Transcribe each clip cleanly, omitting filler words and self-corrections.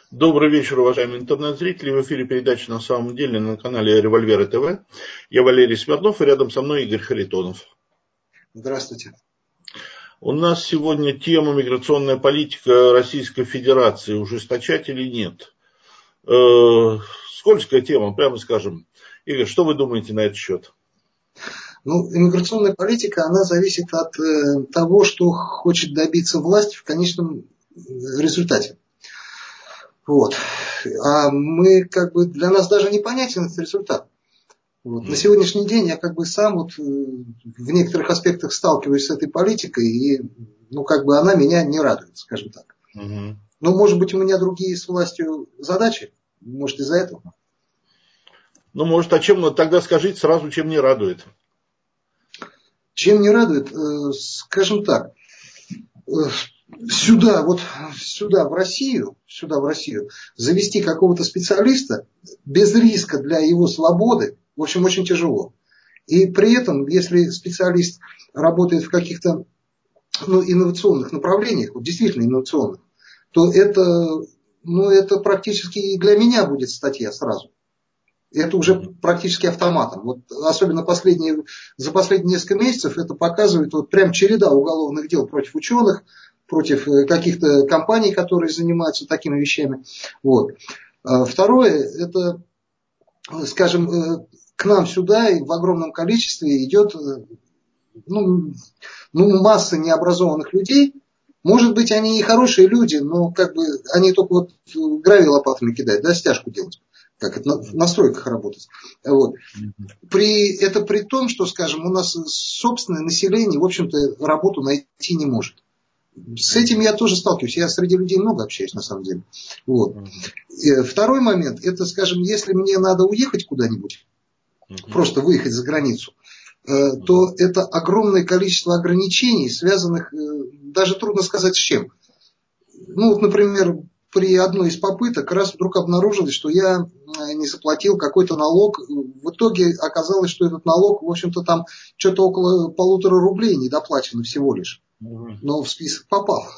Добрый вечер, уважаемые интернет-зрители. В эфире передача «На самом деле» на канале Револьверы ТВ. Я Валерий Смирнов, и рядом со мной Игорь Харитонов. Здравствуйте. У нас сегодня тема миграционная политика Российской Федерации. Ужесточать или нет? Скользкая тема, прямо скажем. Игорь, что вы думаете на этот счет? Иммиграционная политика, она зависит от того, что хочет добиться власть в конечном результате. Вот. А для нас даже непонятен этот результат. Вот. На сегодняшний день я сам в некоторых аспектах сталкиваюсь с этой политикой, и она меня не радует, скажем так. Угу. Может быть, у меня другие с властью задачи, может, из-за этого. А чем тогда скажите сразу, чем не радует? Чем не радует, скажем так, сюда, в Россию, завести какого-то специалиста без риска для его свободы, в общем, очень тяжело. И при этом, если специалист работает в каких-то инновационных направлениях, действительно инновационных, то это практически и для меня будет статья сразу. Это уже практически автоматом. Особенно за последние несколько месяцев это показывает прям череда уголовных дел против ученых, против каких-то компаний, которые занимаются такими вещами. Второе, это, скажем, к нам сюда в огромном количестве идет масса необразованных людей. Может быть, они и хорошие люди, но они только гравий лопатами кидают, стяжку делать. Как это на стройках работать. При том, что, скажем, у нас собственное население, в общем-то, работу найти не может. С этим я тоже сталкиваюсь. Я среди людей много общаюсь, на самом деле. Второй момент, это, скажем, если мне надо уехать куда-нибудь, просто выехать за границу, то это огромное количество ограничений, связанных, даже трудно сказать с чем. Например, при одной из попыток раз вдруг обнаружилось, что я не заплатил какой-то налог. В итоге оказалось, что этот налог, в общем-то, там что-то около 1,5 рублей недоплачено всего лишь. Но в список попал.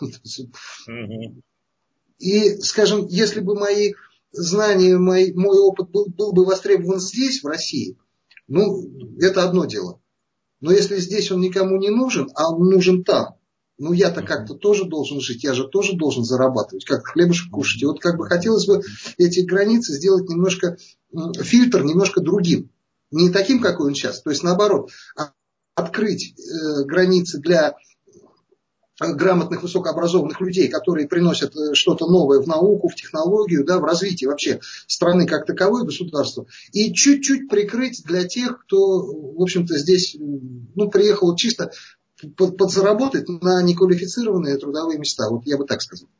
И, скажем, если бы мои знания, мой опыт был бы востребован здесь, в России, это одно дело. Но если здесь он никому не нужен, а он нужен там, я-то как-то тоже должен жить, я же тоже должен зарабатывать, как хлебушек кушать. И хотелось бы эти границы сделать немножко, фильтр немножко другим. Не таким, какой он сейчас, то есть наоборот, открыть границы для грамотных, высокообразованных людей, которые приносят что-то новое в науку, в технологию, в развитие вообще страны как таковой, государства, и чуть-чуть прикрыть для тех, кто, в общем-то, здесь приехал чисто подзаработать на неквалифицированные трудовые места. Я бы так сказал.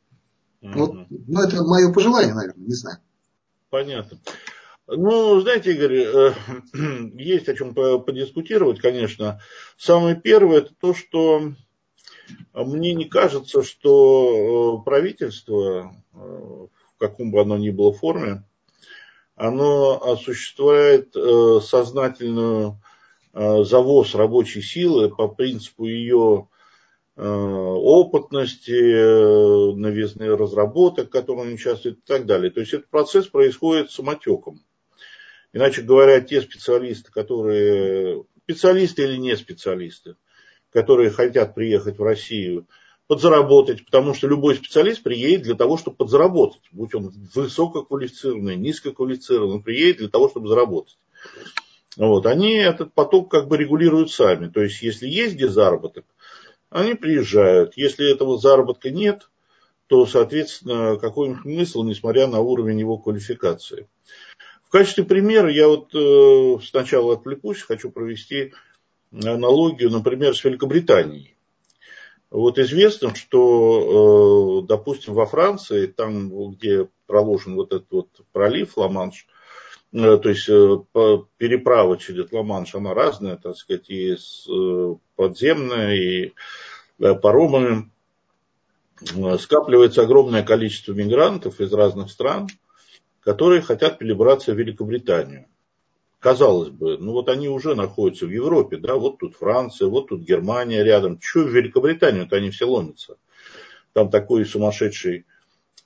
Это мое пожелание, наверное, не знаю. Понятно. Знаете, Игорь, есть о чем подискутировать, конечно. Самое первое, это то, что мне не кажется, что правительство, в каком бы оно ни было форме, оно осуществляет сознательную завоз рабочей силы по принципу ее опытности, новизны разработок, в которых они участвуют и так далее. То есть этот процесс происходит самотеком. Иначе говоря, те специалисты, специалисты или не специалисты, которые хотят приехать в Россию, подзаработать, потому что любой специалист приедет для того, чтобы подзаработать. Будь он высококвалифицированный, низкоквалифицированный, он приедет для того, чтобы заработать. Они этот поток регулируют сами. То есть, если есть где заработок, они приезжают. Если этого заработка нет, то, соответственно, какой смысл, несмотря на уровень его квалификации. В качестве примера я сначала отвлекусь, хочу провести аналогию, например, с Великобританией. Известно, что, допустим, во Франции, там, где проложен этот пролив Ла-Манш, то есть переправа через Ла-Манш, она разная, так сказать, и подземная, и паромами, скапливается огромное количество мигрантов из разных стран, которые хотят перебраться в Великобританию. Казалось бы, они уже находятся в Европе, тут Франция, тут Германия рядом. Чего в Великобританию-то они все ломятся? Там такой сумасшедший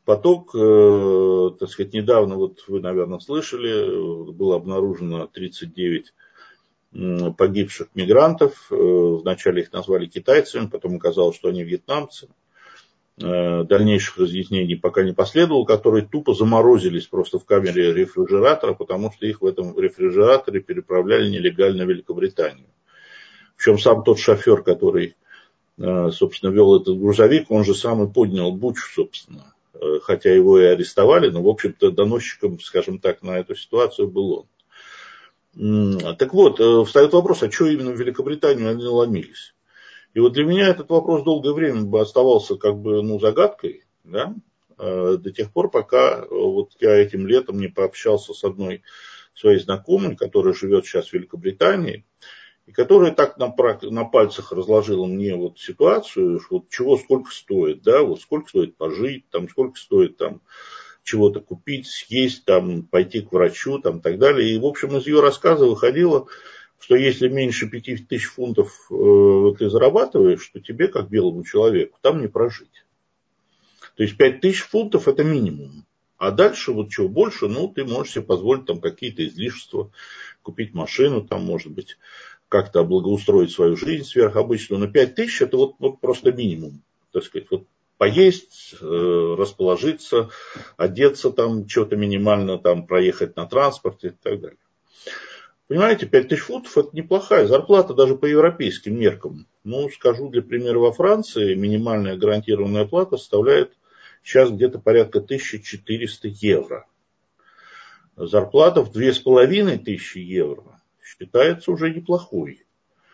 поток, так сказать, недавно, вот вы, наверное, слышали, было обнаружено 39 погибших мигрантов. Вначале их назвали китайцами, потом оказалось, что они вьетнамцы. Дальнейших разъяснений пока не последовало, которые тупо заморозились просто в камере рефрижератора, потому что их в этом рефрижераторе переправляли нелегально в Великобританию. Причем сам тот шофер, который, собственно, вел этот грузовик, он же сам и поднял бучу, собственно. Хотя его и арестовали, но, в общем-то, доносчиком, скажем так, на эту ситуацию был он. Так вот, встает вопрос, а что именно в Великобританию они ломились? И вот для меня этот вопрос долгое время бы оставался как бы, загадкой, да, до тех пор, пока вот я этим летом не пообщался с одной своей знакомой, которая живет сейчас в Великобритании, и которая так на пальцах разложила мне вот ситуацию, вот чего сколько стоит, да, вот сколько стоит пожить, там, сколько стоит там чего-то купить, съесть, там, пойти к врачу, там, так далее. И, в общем, из ее рассказа выходило, что если меньше 5000 фунтов ты зарабатываешь, то тебе, как белому человеку, там не прожить. То есть 5000 фунтов это минимум. А дальше, вот чего больше, ты можешь себе позволить там какие-то излишества, купить машину, там, может быть, как-то благоустроить свою жизнь сверхобычную. Но 5000 это вот просто минимум, так сказать, вот поесть, расположиться, одеться там, что-то минимально там проехать на транспорте и так далее. Понимаете, 5000 фунтов это неплохая зарплата даже по европейским меркам. Скажу для примера, во Франции минимальная гарантированная плата составляет сейчас где-то порядка 1400 евро. Зарплата в 2500 евро считается уже неплохой.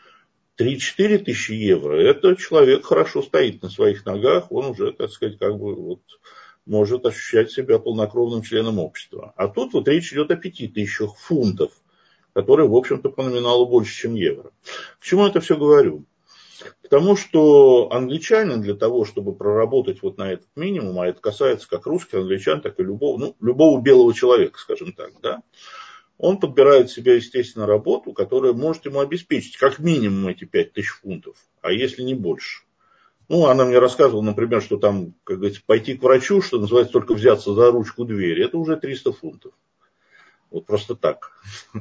3-4 тысячи евро, это человек хорошо стоит на своих ногах, он уже, так сказать, как бы вот может ощущать себя полнокровным членом общества. А тут вот речь идет о 5000 фунтов, которые, в общем-то, по номиналу больше, чем евро. К чему это все говорю? Потому что англичане для того, чтобы проработать вот на этот минимум, а это касается как русских англичан, так и любого белого человека, скажем так, да, он подбирает себе, естественно, работу, которая может ему обеспечить как минимум эти 5000 фунтов, а если не больше. Она мне рассказывала, например, что там, как говорится, пойти к врачу, что называется, только взяться за ручку двери, это уже 300 фунтов. Вот просто так.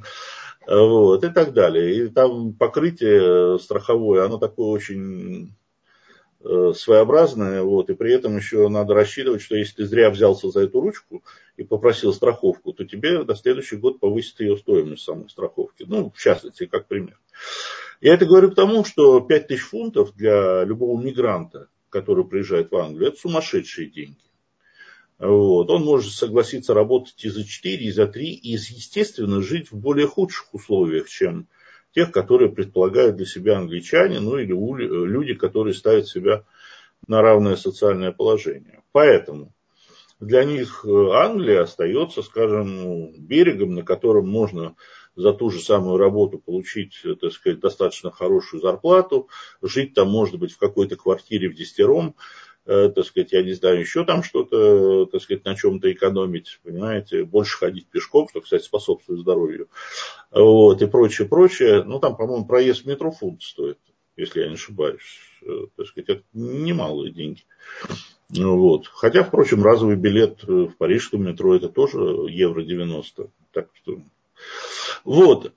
Вот, и так далее. И там покрытие страховое, оно такое очень своеобразное, вот, и при этом еще надо рассчитывать, что если ты зря взялся за эту ручку и попросил страховку, то тебе на следующий год повысит ее стоимость самой страховки. В частности, как пример. Я это говорю к тому, что 5000 фунтов для любого мигранта, который приезжает в Англию, это сумасшедшие деньги. Вот. Он может согласиться работать и за 4, и за 3, и, естественно, жить в более худших условиях, чем тех, которые предполагают для себя англичане, или люди, которые ставят себя на равное социальное положение. Поэтому для них Англия остается, скажем, берегом, на котором можно за ту же самую работу получить, так сказать, достаточно хорошую зарплату, жить там, может быть, в какой-то квартире в десятером, так сказать, я не знаю, еще там что-то, так сказать, на чем-то экономить, понимаете, больше ходить пешком, что, кстати, способствует здоровью, вот, и прочее, прочее. Там, по-моему, проезд в метро фунт стоит, если я не ошибаюсь, так сказать, это немалые деньги. Вот. Хотя, впрочем, разовый билет в парижском метро это тоже евро 90. Так что... Вот.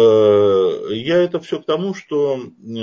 Я это все к тому, что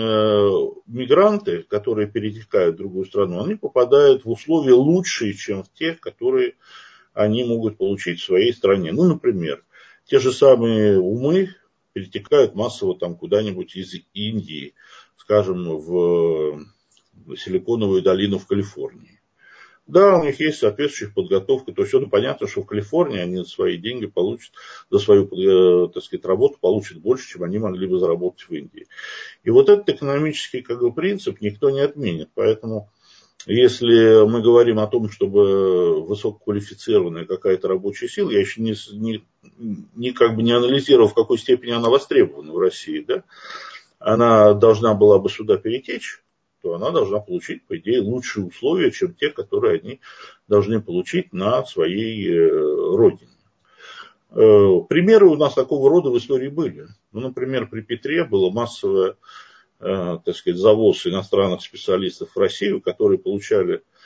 мигранты, которые перетекают в другую страну, они попадают в условия лучшие, чем в тех, которые они могут получить в своей стране. Например, те же самые умы перетекают массово там куда-нибудь из Индии, скажем, в Силиконовую долину в Калифорнии. Да, у них есть соответствующая подготовка. То есть, понятно, что в Калифорнии они за свои деньги получат, за свою, так сказать, работу получат больше, чем они могли бы заработать в Индии. И вот этот экономический принцип никто не отменит. Поэтому, если мы говорим о том, чтобы высококвалифицированная какая-то рабочая сила, я еще не анализировал, в какой степени она востребована в России, да, она должна была бы сюда перетечь, то она должна получить, по идее, лучшие условия, чем те, которые они должны получить на своей родине. Примеры у нас такого рода в истории были. Например, при Петре было массовое, так сказать, завоз иностранных специалистов в Россию, которые получали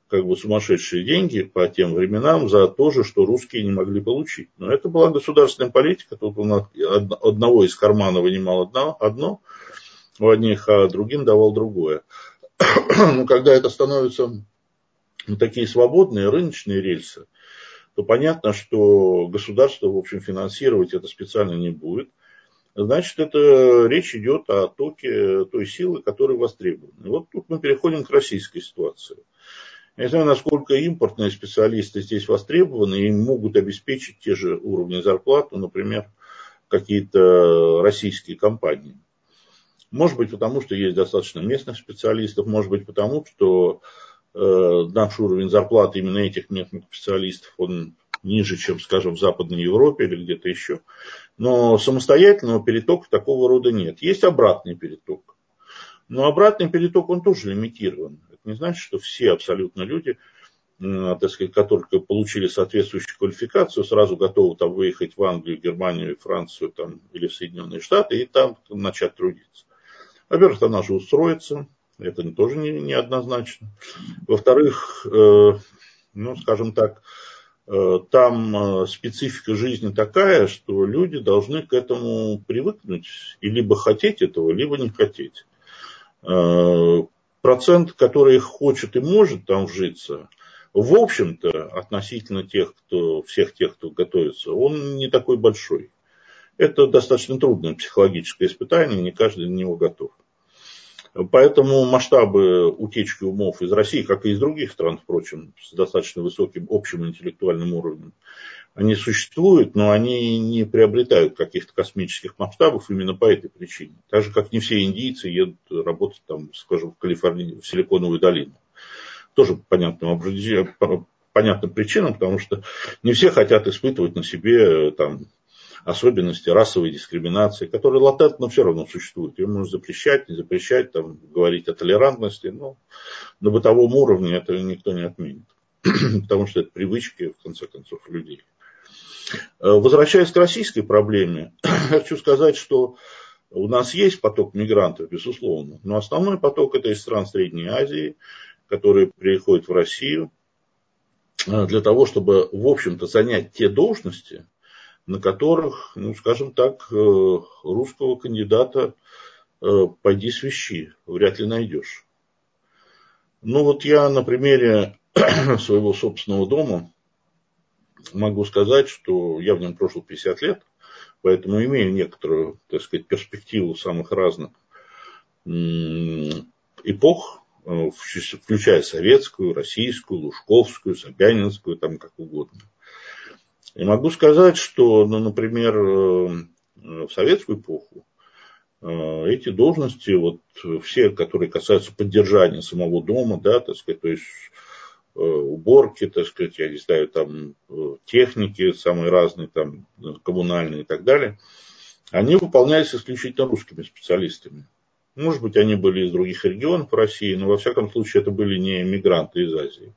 как бы сумасшедшие деньги по тем временам за то же, что русские не могли получить. Но это была государственная политика. Тут он одного из кармана вынимал одно у одних, а другим давал другое. Но когда это становятся такие свободные рыночные рельсы, то понятно, что государство, в общем, финансировать это специально не будет. Значит, это речь идет о токе той силы, которая востребована. И вот тут мы переходим к российской ситуации. Я не знаю, насколько импортные специалисты здесь востребованы и могут обеспечить те же уровни зарплат, например, какие-то российские компании. Может быть, потому что есть достаточно местных специалистов, может быть, потому что наш уровень зарплаты именно этих местных специалистов, он ниже, чем, скажем, в Западной Европе или где-то еще. Но самостоятельного перетока такого рода нет. Есть обратный переток. Но обратный переток, он тоже лимитирован. Это не значит, что все абсолютно люди, так сказать, которые получили соответствующую квалификацию, сразу готовы там выехать в Англию, Германию, Францию там, или в Соединенные Штаты и там начать трудиться. Во-первых, там надо устроиться. Это тоже не однозначно. Во-вторых, скажем так, там специфика жизни такая, что люди должны к этому привыкнуть и либо хотеть этого, либо не хотеть. Процент, который хочет и может там вжиться, в общем-то, относительно всех тех, кто готовится, он не такой большой. Это достаточно трудное психологическое испытание, не каждый на него готов. Поэтому масштабы утечки умов из России, как и из других стран, впрочем, с достаточно высоким общим интеллектуальным уровнем, они существуют, но они не приобретают каких-то космических масштабов именно по этой причине. Так же, как не все индийцы едут работать, там, скажем, в Калифорнию, в Силиконовую долину. Тоже по понятным причинам, потому что не все хотят испытывать на себе там, особенности расовой дискриминации, которые латентно все равно существуют. Ее можно запрещать, не запрещать, там, говорить о толерантности, но на бытовом уровне это никто не отменит. Потому что это привычки, в конце концов, людей. Возвращаясь к российской проблеме, хочу сказать, что у нас есть поток мигрантов, безусловно, но основной поток это из стран Средней Азии, которые приходят в Россию для того, чтобы, в общем-то, занять те должности, на которых, скажем так, русского кандидата пойди свищи, вряд ли найдешь. Вот я на примере своего собственного дома могу сказать, что я в нем прожил 50 лет, поэтому имею некоторую, так сказать, перспективу самых разных эпох, включая советскую, российскую, лужковскую, собянинскую, там как угодно. И могу сказать, что, например, в советскую эпоху эти должности, вот все, которые касаются поддержания самого дома, да, так сказать, то есть уборки, так сказать, я не знаю, там техники самые разные, там коммунальные и так далее, они выполнялись исключительно русскими специалистами. Может быть, они были из других регионов России, но во всяком случае это были не мигранты из Азии.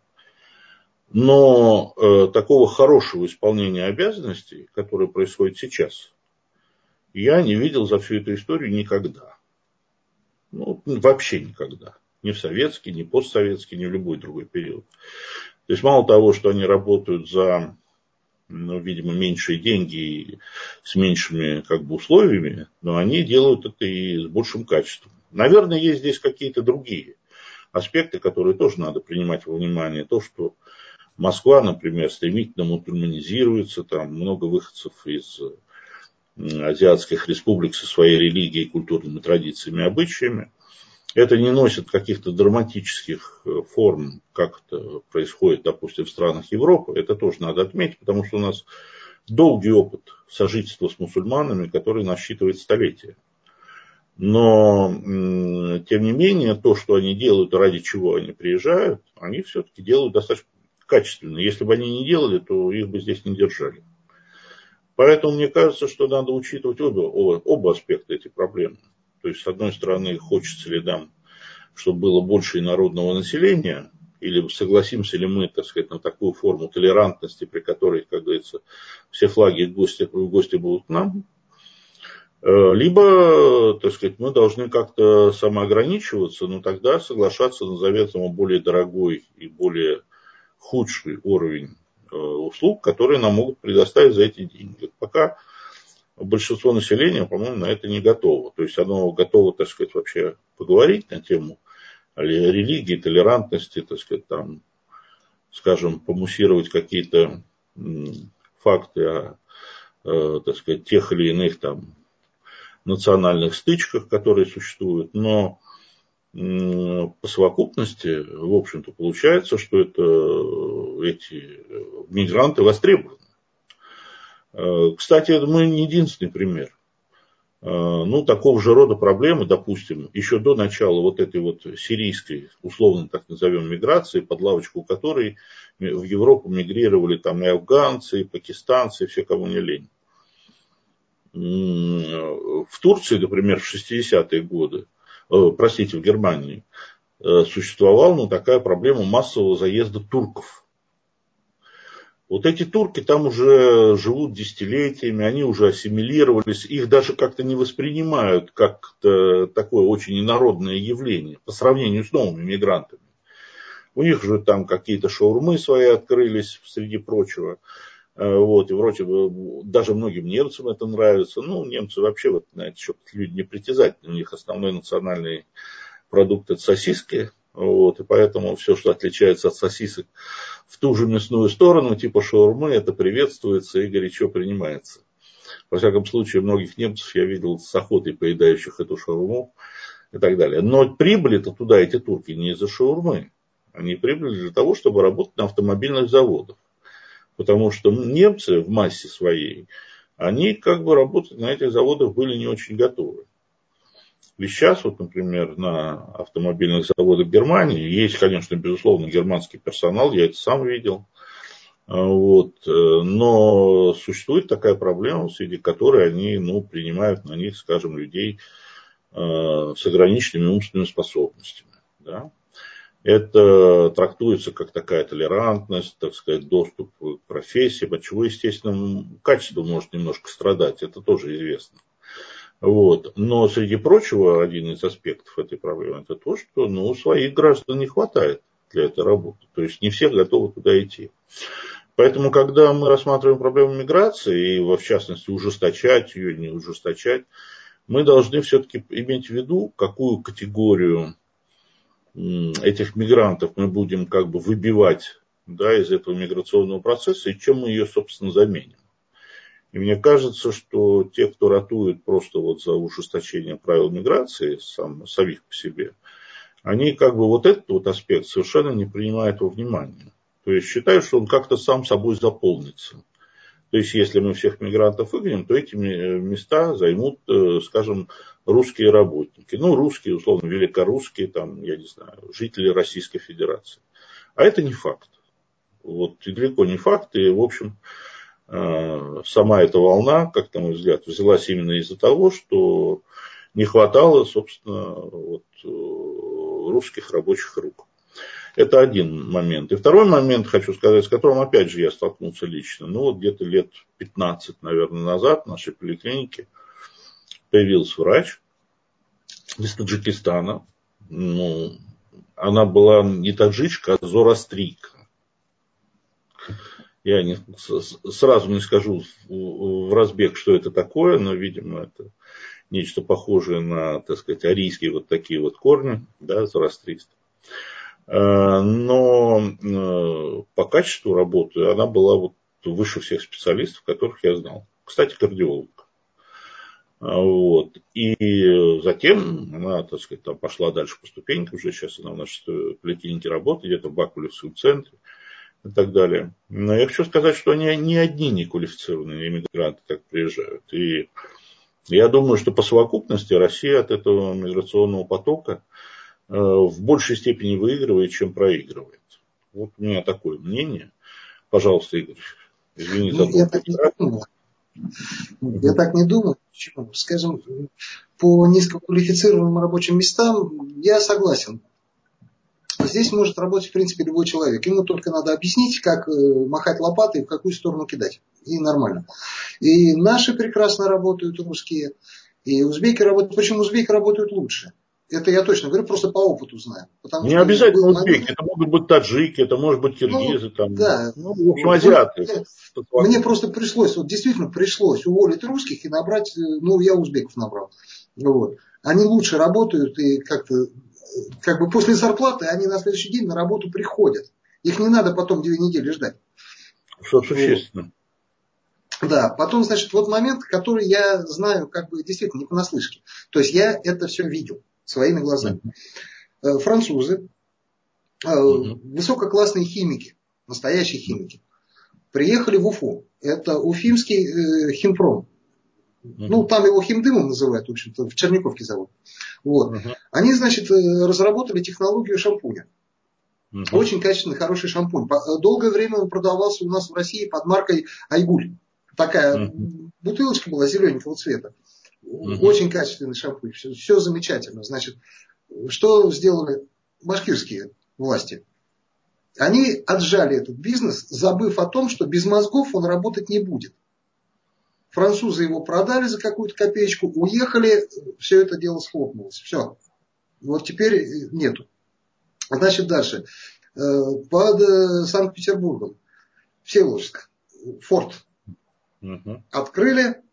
Но такого хорошего исполнения обязанностей, которое происходит сейчас, я не видел за всю эту историю никогда. Вообще никогда. Ни в советский, ни постсоветский, ни в любой другой период. То есть мало того, что они работают за, видимо, меньшие деньги и с меньшими условиями, но они делают это и с большим качеством. Наверное, есть здесь какие-то другие аспекты, которые тоже надо принимать во внимание. То, что Москва, например, стремительно мусульманизируется, там много выходцев из азиатских республик со своей религией, культурными традициями, обычаями. Это не носит каких-то драматических форм, как это происходит, допустим, в странах Европы. Это тоже надо отметить, потому что у нас долгий опыт сожительства с мусульманами, который насчитывает столетия. Но, тем не менее, то, что они делают, ради чего они приезжают, они все-таки делают достаточно качественно. Если бы они не делали, то их бы здесь не держали. Поэтому мне кажется, что надо учитывать оба аспекта этой проблемы. То есть, с одной стороны, хочется ли нам, чтобы было больше инородного населения, или согласимся ли мы, так сказать, на такую форму толерантности, при которой, как говорится, все флаги в гости будут к нам. Либо, так сказать, мы должны как-то самоограничиваться, но тогда соглашаться на заведомо более дорогой и более худший уровень услуг, которые нам могут предоставить за эти деньги. Пока большинство населения, по-моему, на это не готово. То есть оно готово, так сказать, вообще поговорить на тему религии, толерантности, так сказать, там, скажем, помуссировать какие-то факты о, так сказать, тех или иных там национальных стычках, которые существуют, но по совокупности, в общем-то, получается, что эти мигранты востребованы. Кстати, это мы не единственный пример. Ну, такого же рода проблемы, допустим, еще до начала вот этой вот сирийской, условно так назовем, миграции, под лавочку которой в Европу мигрировали там и афганцы, и пакистанцы, и все, кому не лень. В Турции, например, в 60-е годы, в Германии, существовала такая проблема массового заезда турков. Вот эти турки там уже живут десятилетиями, они уже ассимилировались, их даже как-то не воспринимают как такое очень инородное явление по сравнению с новыми мигрантами. У них же там какие-то шаурмы свои открылись, среди прочего. Вот, и вроде бы даже многим немцам это нравится. Ну, немцы вообще, вот, на этот счет, люди непритязательные. У них основной национальный продукт – это сосиски. Вот, и поэтому все, что отличается от сосисок в ту же мясную сторону, типа шаурмы, это приветствуется и горячо принимается. Во всяком случае, многих немцев я видел с охотой поедающих эту шаурму и так далее. Но прибыли-то туда эти турки не из-за шаурмы. Они прибыли для того, чтобы работать на автомобильных заводах. Потому что немцы в массе своей, они как бы работать на этих заводах были не очень готовы. И сейчас, вот, например, на автомобильных заводах Германии есть, конечно, безусловно, германский персонал, я это сам видел. Вот, но существует такая проблема, среди которой они принимают на них, скажем, людей с ограниченными умственными способностями. Да? Это трактуется как такая толерантность, так сказать, доступ к профессиям, от чего, естественно, качество может немножко страдать, это тоже известно. Вот. Но, среди прочего, один из аспектов этой проблемы, это то, что своих граждан не хватает для этой работы. То есть не все готовы туда идти. Поэтому, когда мы рассматриваем проблему миграции, и, в частности, ужесточать ее, не ужесточать, мы должны все-таки иметь в виду, какую категорию этих мигрантов мы будем как бы выбивать, да, из этого миграционного процесса, и чем мы ее, собственно, заменим. И мне кажется, что те, кто ратует просто вот за ужесточение правил миграции, самих по себе, они как бы вот этот вот аспект совершенно не принимают во внимание. То есть считают, что он как-то сам собой заполнится. То есть если мы всех мигрантов выгоним, то эти места займут, скажем, русские работники. Ну, русские, условно, великорусские, там, я не знаю, жители Российской Федерации. А это не факт. Вот, и далеко не факт. И, в общем, сама эта волна, как на мой взгляд, взялась именно из-за того, что не хватало, собственно, вот, русских рабочих рук. Это один момент. И второй момент, хочу сказать, с которым, опять же, я столкнулся лично. Вот где-то лет 15, наверное, назад в нашей поликлинике появился врач из Таджикистана. Она была не таджичка, а зороастрийка. Я сразу не скажу в разбег, что это такое, но, видимо, это нечто похожее на, так сказать, арийские вот такие вот корни, да, зороастрийства. Но по качеству работы она была вот выше всех специалистов, которых я знал. Кстати, кардиолог. Вот. И затем она, так сказать, там пошла дальше по ступенькам, уже сейчас она в нашей поликлинике работает, где-то в Бакулевском центре и так далее. Но я хочу сказать, что они не одни неквалифицированные иммигранты так приезжают. И я думаю, что по совокупности Россия от этого миграционного потока в большей степени выигрывает, чем проигрывает. Вот у меня такое мнение. Пожалуйста, Игорь, извини за я так не думаю. Я так не думаю. Почему? Скажем, по низкоквалифицированным рабочим местам я согласен. Здесь может работать, в принципе, любой человек. Ему только надо объяснить, как махать лопатой и в какую сторону кидать. И нормально. И наши прекрасно работают, русские. И узбеки работают, почему узбеки работают лучше? Это я точно говорю, просто по опыту знаю. Потому Не что обязательно был момент, узбеки, это могут быть таджики, это может быть ну, киргизы, там, да, ну, в общем, вот. Ну, азиаты. мне просто пришлось, вот действительно пришлось уволить русских и набрать, ну, я узбеков набрал. Вот. Они лучше работают и как-то, как бы после зарплаты они на следующий день на работу приходят. Их не надо потом 2 недели ждать. Что Вот. существенно. Да, потом, значит, вот момент, который я знаю, как бы действительно не понаслышке. То есть я это все видел своими глазами. Французы, высококлассные химики, настоящие химики, приехали в Уфу. Это уфимский химпром. Ну, там его химдымом называют, в общем-то, в Черниковке зовут. Вот. Они, значит, разработали технологию шампуня. Очень качественный, хороший шампунь. Долгое время он продавался у нас в России под маркой Айгуль. Такая бутылочка была зелененького цвета. Очень качественный шампунь. Все замечательно. Значит, что сделали башкирские власти? Они отжали этот бизнес, забыв о том, что без мозгов он работать не будет. Французы его продали за какую-то копеечку, уехали, все это дело схлопнулось. Все. Вот теперь нету. Значит, дальше. Под Санкт-Петербургом, Всеволожск, форт открыли.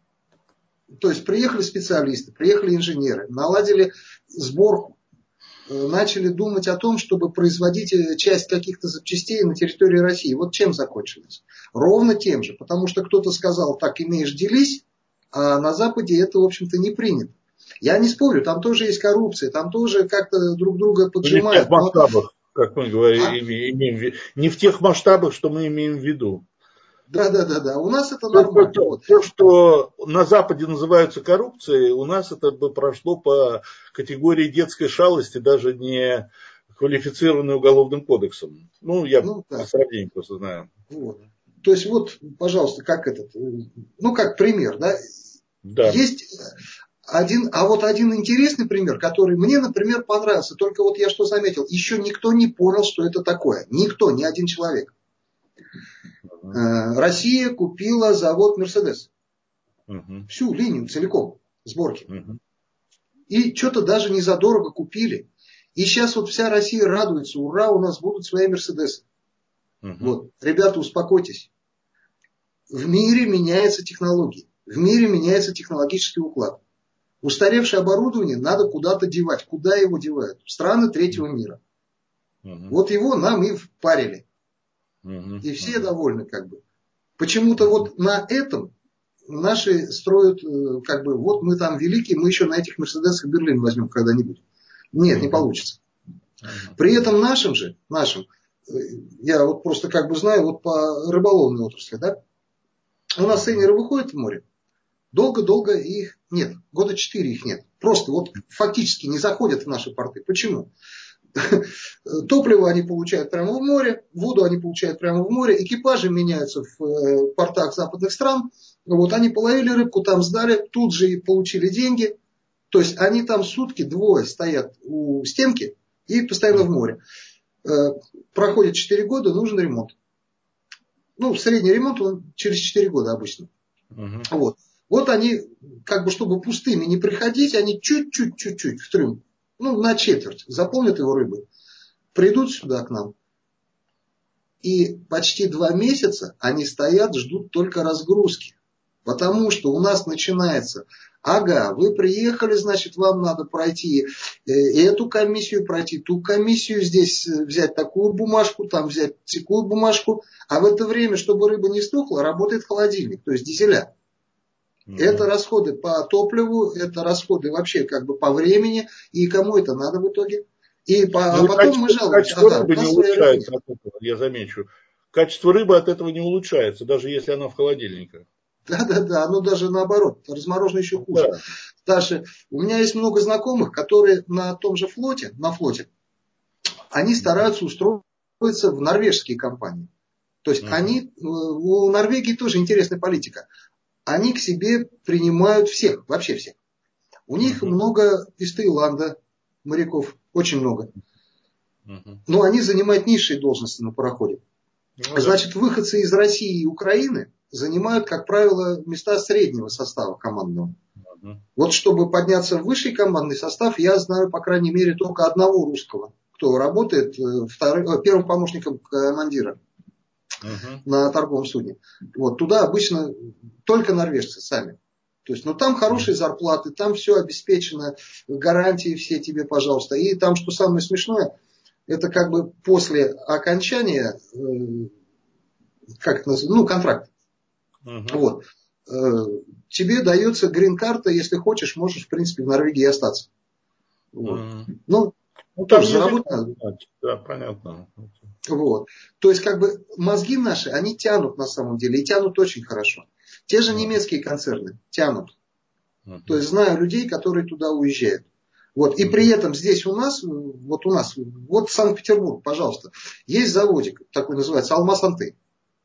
То есть приехали специалисты, приехали инженеры, наладили сборку, начали думать о том, чтобы производить часть каких-то запчастей на территории России. Вот чем закончилось? Ровно тем же. Потому что кто-то сказал, так имеешь, делись, а на Западе это, в общем-то, не принято. Я не спорю, там тоже есть коррупция, там тоже как-то друг друга Не в тех поджимают. масштабах, как мы А? имеем в виду. Не в тех масштабах, что мы имеем в виду. Да. У нас это нормально. Вот. То, что на Западе называется коррупцией, у нас это бы прошло по категории детской шалости, даже не квалифицированной уголовным кодексом. Ну, я Ну, по да. сравнению просто знаю. Вот. То есть, вот, пожалуйста, как этот, ну, как пример, да, Да. есть один интересный пример, который мне, например, понравился. Только вот я что заметил, еще никто не понял, что это такое. Никто, ни один человек. Россия купила завод Мерседес. Всю линию целиком сборки. И что-то даже не задорого купили. И сейчас вот вся Россия радуется. Ура, у нас будут свои Мерседесы. Вот. Ребята, успокойтесь. В мире меняются технологии. В мире меняется технологический уклад. Устаревшее оборудование надо куда-то девать. Куда его девают? В страны третьего мира. Вот его нам и впарили. И все довольны как бы. Почему-то вот на этом наши строят, как бы, вот мы там великие, мы еще на этих Мерседесах Берлин возьмем когда-нибудь. Нет, не получится. При этом нашим, я вот просто как бы знаю, вот по рыболовной отрасли, да, у нас сейнеры выходят в море, долго-долго их нет, года 4 их нет. Просто вот фактически не заходят в наши порты. Почему? Топливо они получают прямо в море, воду они получают прямо в море, экипажи меняются в портах западных стран. Вот они половили рыбку, там сдали, тут же и получили деньги. То есть они там сутки, двое стоят у стенки и постоянно в море. Проходит 4 года, нужен ремонт. Ну, средний ремонт он через 4 года обычно. Вот они, как бы, чтобы пустыми не приходить, они чуть-чуть в трюм, ну, на четверть, заполнят его рыбой, придут сюда к нам. И почти 2 месяца они стоят, ждут только разгрузки. Потому что у нас начинается, ага, вы приехали, значит, вам надо пройти эту комиссию, пройти ту комиссию, здесь взять такую бумажку, там взять такую бумажку. А в это время, чтобы рыба не стухла, работает холодильник, то есть дизеля. Это расходы по топливу, это расходы вообще как бы по времени. И кому это надо в итоге? А потом мы жалуемся. Качество Ага, у рыбы не нас своя рыба улучшается нет. от этого, я замечу. Качество рыбы от этого не улучшается, даже если она в холодильнике. Да, оно даже наоборот, разморожено еще хуже. Да. Дальше, у меня есть много знакомых, которые на том же флоте, они стараются устроиться в норвежские компании. То есть у Норвегии тоже интересная политика. Они к себе принимают всех, вообще всех. У них много из Таиланда моряков, очень много. Но они занимают низшие должности на пароходе. Значит, выходцы из России и Украины занимают, как правило, места среднего состава командного. Вот чтобы подняться в высший командный состав, я знаю, по крайней мере, только одного русского, кто работает первым помощником командира на торговом судне. Вот, туда обычно только норвежцы сами. То есть, ну там хорошие зарплаты, там все обеспечено, гарантии все тебе, пожалуйста. И там, что самое смешное, это как бы после окончания, как это называется, ну, контракта. Вот. Тебе дается грин-карта, если хочешь, можешь, в принципе, в Норвегии остаться. Вот. Ну, тоже заработать надо. Да, понятно. Вот. То есть, как бы, мозги наши, они тянут на самом деле, и тянут очень хорошо. Те же немецкие концерны тянут. То есть, знаю людей, которые туда уезжают. Вот. И при этом здесь у нас, вот Санкт-Петербург, пожалуйста, есть заводик, такой называется, Алмаз-Анты.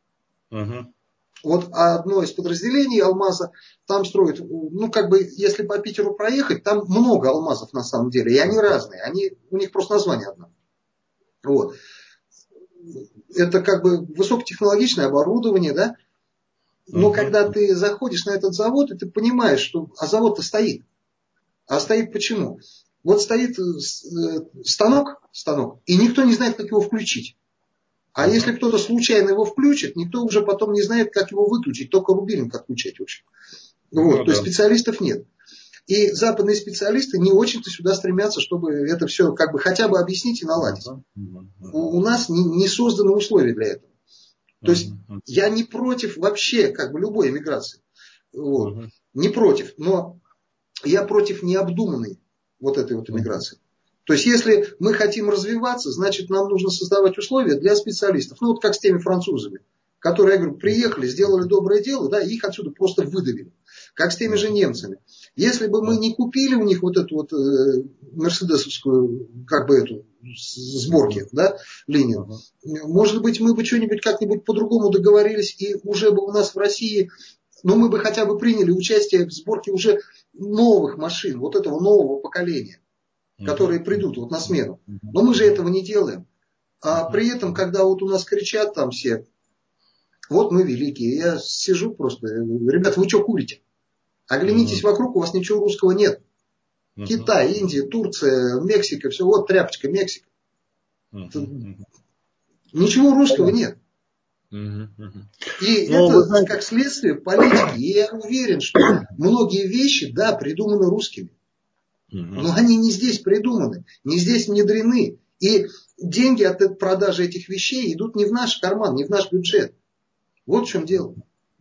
Вот одно из подразделений алмаза там строят, ну как бы, если по Питеру проехать, там много алмазов на самом деле, и они разные, у них просто название одно. Вот. Это как бы высокотехнологичное оборудование, да, но когда ты заходишь на этот завод, и ты понимаешь, что завод-то стоит. А стоит почему? Вот стоит станок, и никто не знает, как его включить. А если кто-то случайно его включит, никто уже потом не знает, как его выключить. Только рубильник отключать, в общем. Вот, то есть специалистов нет. И западные специалисты не очень-то сюда стремятся, чтобы это все как бы хотя бы объяснить и наладить. У нас не созданы условия для этого. То есть я не против вообще как бы любой эмиграции. Вот. Не против. Но я против необдуманной вот этой вот эмиграции. То есть, если мы хотим развиваться, значит, нам нужно создавать условия для специалистов. Ну, вот как с теми французами, которые, я говорю, приехали, сделали доброе дело, да, и их отсюда просто выдавили. Как с теми же немцами. Если бы мы не купили у них вот эту вот мерседесовскую, как бы эту, сборки, да, линию, может быть, мы бы что-нибудь как-нибудь по-другому договорились, и уже бы у нас в России, ну, мы бы хотя бы приняли участие в сборке уже новых машин, вот этого нового поколения, которые придут вот на смену. Но мы же этого не делаем. А при этом, когда вот у нас кричат там все, вот мы великие, я сижу просто, ребята, вы что курите? Оглянитесь вокруг, у вас ничего русского нет. Китай, Индия, Турция, Мексика, все, вот тряпочка, Мексика. Ничего русского нет. И это как следствие политики. И я уверен, что многие вещи, да, придуманы русскими. Но они не здесь придуманы, не здесь внедрены. И деньги от продажи этих вещей идут не в наш карман, не в наш бюджет. Вот в чем дело.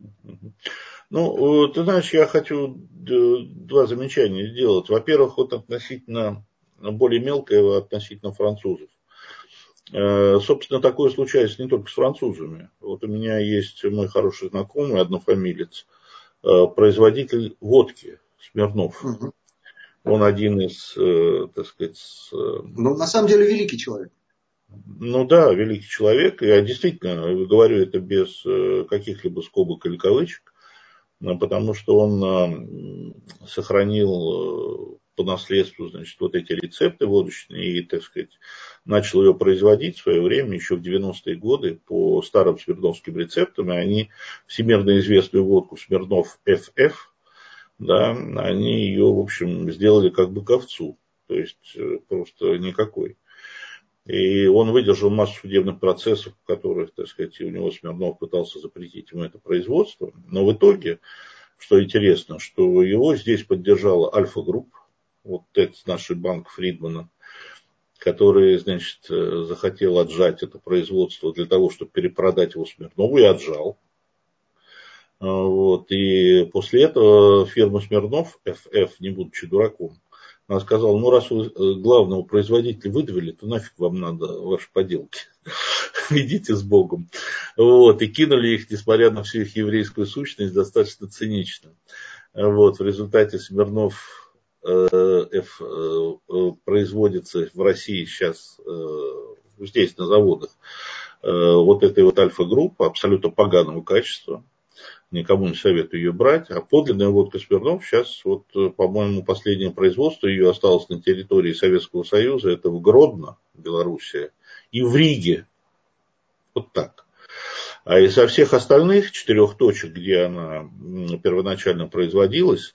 Ну, ты знаешь, я хочу два замечания сделать. Во-первых, вот относительно, более мелкое относительно французов. Собственно, такое случается не только с французами. Вот у меня есть мой хороший знакомый, однофамилец, производитель водки, Смирнов. Он один из, так сказать... Ну, на самом деле, великий человек. Ну да, великий человек. Я действительно говорю это без каких-либо скобок или кавычек, потому что он сохранил по наследству, значит, вот эти рецепты водочные и, так сказать, начал ее производить в свое время, еще в 90-е годы, по старым смирновским рецептам, и они всемирно известную водку Смирнов ФФ, да, они ее, в общем, сделали как бы ковцу, то есть просто никакой. И он выдержал массу судебных процессов, в которых, так сказать, у него Смирнов пытался запретить ему это производство, но в итоге, что интересно, что его здесь поддержала Альфа-групп, вот этот наш банк Фридмана, который, значит, захотел отжать это производство для того, чтобы перепродать его Смирнову, и отжал. Вот. И после этого фирма Смирнов, ФФ, не будучи дураком, она сказала, ну раз вы главного производителя выдавили, то нафиг вам надо ваши поделки. Идите с Богом. Вот. И кинули их, несмотря на всю их еврейскую сущность, достаточно цинично. Вот. В результате Смирнов производится в России сейчас здесь на заводах вот этой вот альфа-группы абсолютно поганого качества. Никому не советую ее брать. А подлинная водка Смирнов сейчас, вот, по-моему, последнее производство ее осталось на территории Советского Союза. Это в Гродно, Белоруссия, и в Риге. Вот так. А из всех остальных 4 точек, где она первоначально производилась,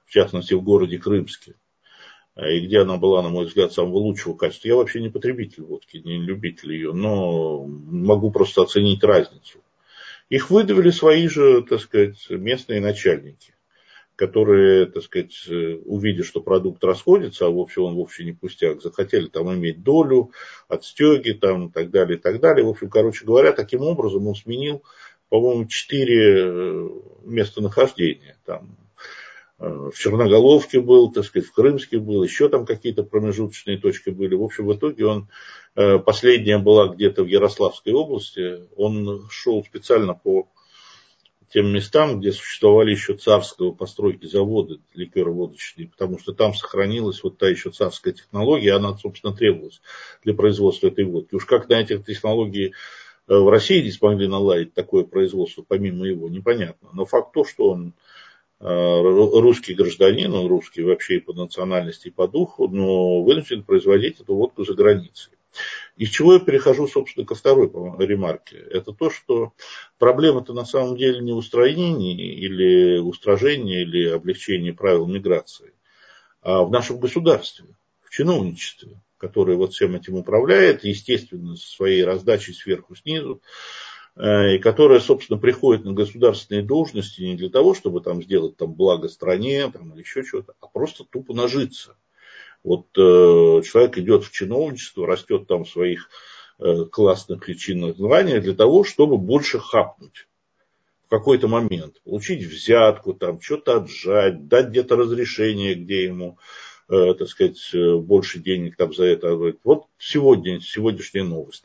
в частности в городе Крымске, и где она была, на мой взгляд, самого лучшего качества. Я вообще не потребитель водки, не любитель ее, но могу просто оценить разницу. Их выдавили свои же, так сказать, местные начальники, которые, так сказать, увидя, что продукт расходится, а вовсе он вовсе не пустяк, захотели там иметь долю, отстеги там и так далее, и так далее. В общем, короче говоря, таким образом он сменил, по-моему, 4 местонахождения. Там в Черноголовке был, так сказать, в Крымске был, еще там какие-то промежуточные точки были. В общем, в итоге он, последняя была где-то в Ярославской области, он шел специально по тем местам, где существовали еще царского постройки заводы ликероводочные, потому что там сохранилась вот та еще царская технология, она, собственно, требовалась для производства этой водки. Уж как на этих технологии в России не смогли наладить такое производство, помимо его, непонятно. Но факт то, что он русский гражданин, он русский вообще и по национальности, и по духу, но вынужден производить эту водку за границей. Из чего я перехожу, собственно, ко второй ремарке. Это то, что проблема-то на самом деле не в устранении или устражении, или облегчении правил миграции, а в нашем государстве, в чиновничестве, которое вот всем этим управляет, естественно, со своей раздачей сверху снизу, и которая, собственно, приходит на государственные должности не для того, чтобы там сделать там благо стране там, или еще что-то, а просто тупо нажиться. Вот человек идет в чиновничество, растет там в своих классных личинных званиях для того, чтобы больше хапнуть в какой-то момент. Получить взятку, там, что-то отжать, дать где-то разрешение, где ему, так сказать, больше денег там, за это. Вот сегодняшняя новость.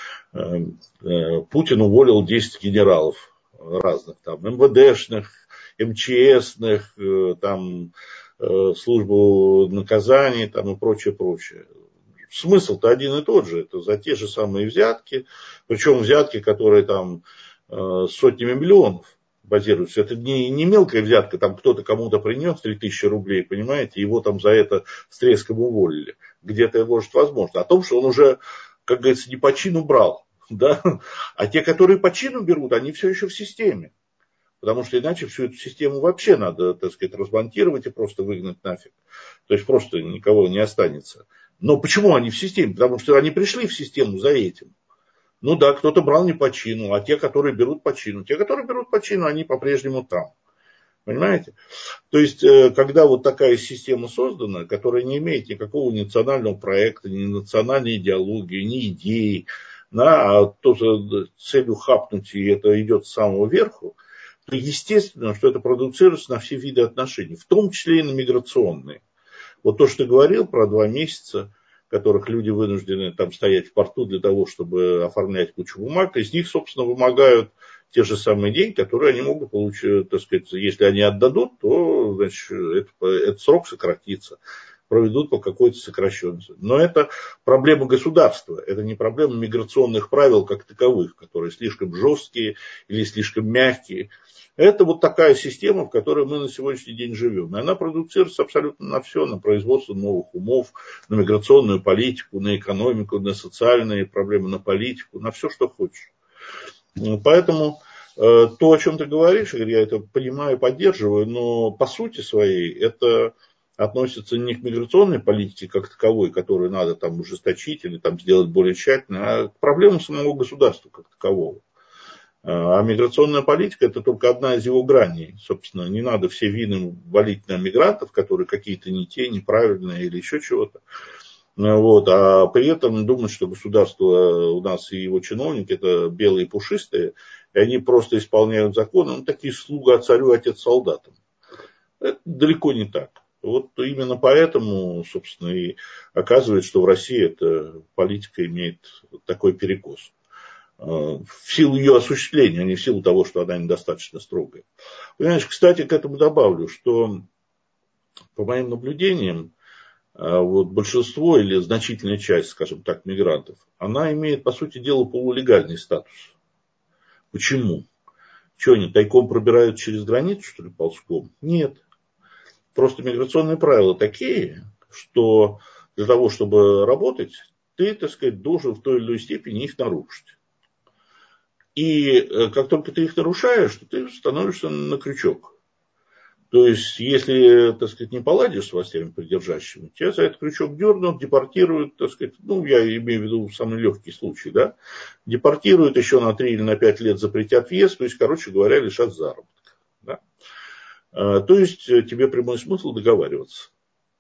Путин уволил 10 генералов разных, там, МВДшных, МЧСных, там, службу наказаний там, и прочее, прочее. Смысл-то один и тот же. Это за те же самые взятки. Причем взятки, которые там сотнями миллионов базируются. Это не мелкая взятка. Там кто-то кому-то принес 3000 рублей, понимаете, его там за это с треском уволили. Где-то, может, возможно. О том, что он уже, как говорится, не по чину брал. Да? А те, которые по чину берут, они все еще в системе. Потому что иначе всю эту систему вообще надо, так сказать, размонтировать и просто выгнать нафиг. То есть просто никого не останется. Но почему они в системе? Потому что они пришли в систему за этим. Ну да, кто-то брал не по чину, а те, которые берут по чину. Те, которые берут по чину, они по-прежнему там. Понимаете? То есть, когда вот такая система создана, которая не имеет никакого национального проекта, ни национальной идеологии, ни идеи, да, а тоже целью хапнуть, и это идет с самого верху, то естественно, что это продуцируется на все виды отношений, в том числе и на миграционные. Вот то, что ты говорил про 2 месяца, которых люди вынуждены там стоять в порту для того, чтобы оформлять кучу бумаг, из них, собственно, вымогают те же самые деньги, которые они могут получить, так сказать, если они отдадут, то, значит, этот срок сократится, проведут по какой-то сокращенности. Но это проблема государства, это не проблема миграционных правил как таковых, которые слишком жесткие или слишком мягкие. Это вот такая система, в которой мы на сегодняшний день живем. И она продуцируется абсолютно на все, на производство новых умов, на миграционную политику, на экономику, на социальные проблемы, на политику, на все, что хочешь. Поэтому то, о чем ты говоришь, Игорь, я это понимаю, поддерживаю, но по сути своей это относится не к миграционной политике как таковой, которую надо там ужесточить или там сделать более тщательно, а к проблемам самого государства как такового. А миграционная политика это только одна из его граней. Собственно, не надо все вины валить на мигрантов, которые какие-то не те, неправильные или еще чего-то. Вот. А при этом думать, что государство у нас и его чиновники это белые пушистые, и они просто исполняют законы, ну, такие слуга царю, отец солдатам. Это далеко не так. Вот именно поэтому, собственно, и оказывается, что в России эта политика имеет такой перекос. В силу ее осуществления, а не в силу того, что она недостаточно строгая. Понимаешь, кстати, к этому добавлю, что по моим наблюдениям, вот большинство или значительная часть, скажем так, мигрантов, она имеет, по сути дела, полулегальный статус. Почему? Что они тайком пробирают через границу, что ли, ползком? Нет. Просто миграционные правила такие, что для того, чтобы работать, ты, так сказать, должен в той или иной степени их нарушить. И как только ты их нарушаешь, то ты становишься на крючок. То есть, если, так сказать, не поладишь с властями придержащими, тебя за этот крючок дернут, депортируют, так сказать, ну, я имею в виду самый легкий случай, да, депортируют еще на 3 или на 5 лет, запретят въезд, то есть, короче говоря, лишат заработка. Да. То есть, тебе прямой смысл договариваться.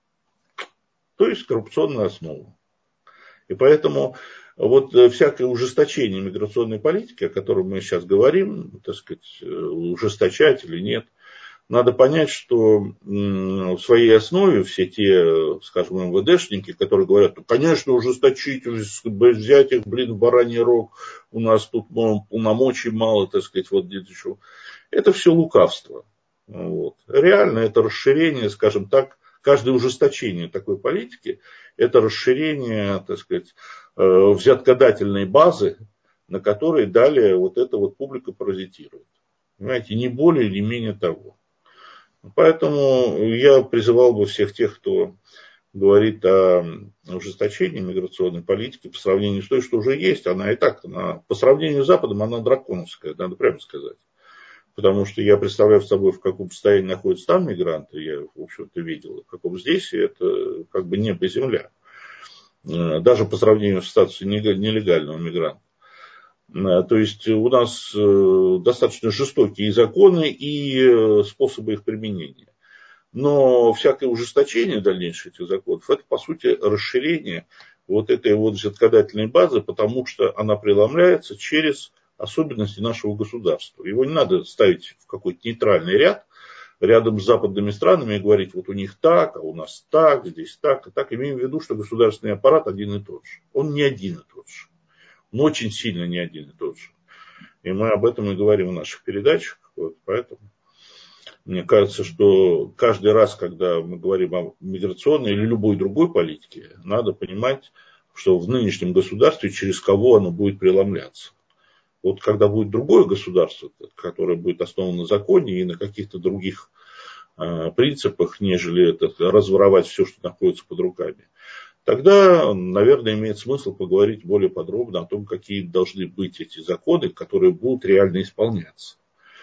То есть, коррупционная основа. И поэтому вот всякое ужесточение миграционной политики, о котором мы сейчас говорим, так сказать, ужесточать или нет, надо понять, что в своей основе все те, скажем, МВДшники, которые говорят, ну, конечно, ужесточить, взять их, в бараний рог, у нас тут полномочий мало, так сказать, вот где-то еще. Это все лукавство. Вот. Реально это расширение, скажем так, каждое ужесточение такой политики, это расширение, так сказать, взяткодательной базы, на которой далее вот эта вот публика паразитирует. Понимаете, не более, не менее того. Поэтому я призывал бы всех тех, кто говорит о ужесточении миграционной политики по сравнению с той, что уже есть, она и так, по сравнению с Западом, она драконовская, надо прямо сказать. Потому что я представляю собой, в каком состоянии находятся там мигранты, я, в общем-то, видел, в каком здесь, это как бы небо и земля. Даже по сравнению с статусом нелегального мигранта. То есть у нас достаточно жестокие законы и способы их применения. Но всякое ужесточение дальнейших этих законов, это по сути расширение вот этой вот взяткодательной базы, потому что она преломляется через особенности нашего государства. Его не надо ставить в какой-то нейтральный ряд рядом с западными странами и говорить, вот у них так, а у нас так, здесь так и так. Имеем в виду, что государственный аппарат один и тот же. Он не один и тот же. Но очень сильно не один и тот же. И мы об этом и говорим в наших передачах. Вот, поэтому мне кажется, что каждый раз, когда мы говорим о миграционной или любой другой политике, надо понимать, что в нынешнем государстве через кого оно будет преломляться. Вот когда будет другое государство, которое будет основано на законе и на каких-то других принципах, нежели это разворовать все, что находится под руками, тогда, наверное, имеет смысл поговорить более подробно о том, какие должны быть эти законы, которые будут реально исполняться.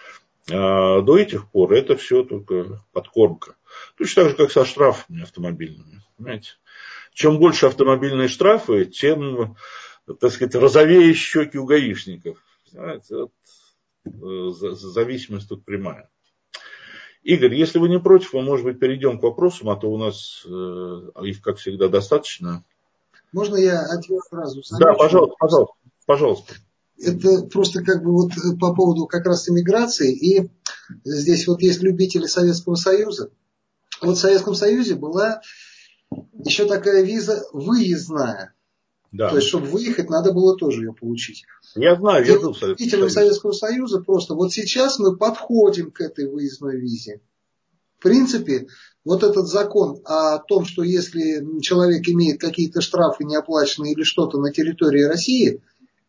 А до этих пор это все только подкормка. Точно так же, как со штрафами автомобильными. Понимаете? Чем больше автомобильные штрафы, тем, так сказать, розовее щеки у гаишников. Понимаете? Вот, зависимость тут прямая. Игорь, если вы не против, мы, может быть, перейдем к вопросам, а то у нас их, как всегда, достаточно. Можно я одну фразу замечу? Да, пожалуйста. Это просто как бы вот по поводу как раз иммиграции. И здесь вот есть любители Советского Союза. Вот в Советском Союзе была еще такая виза выездная. Да. То есть, чтобы выехать, надо было тоже ее получить. Я знаю, я жил в Любителям Советского Союза просто вот сейчас мы подходим к этой выездной визе. В принципе, вот этот закон о том, что если человек имеет какие-то штрафы неоплаченные или что-то на территории России,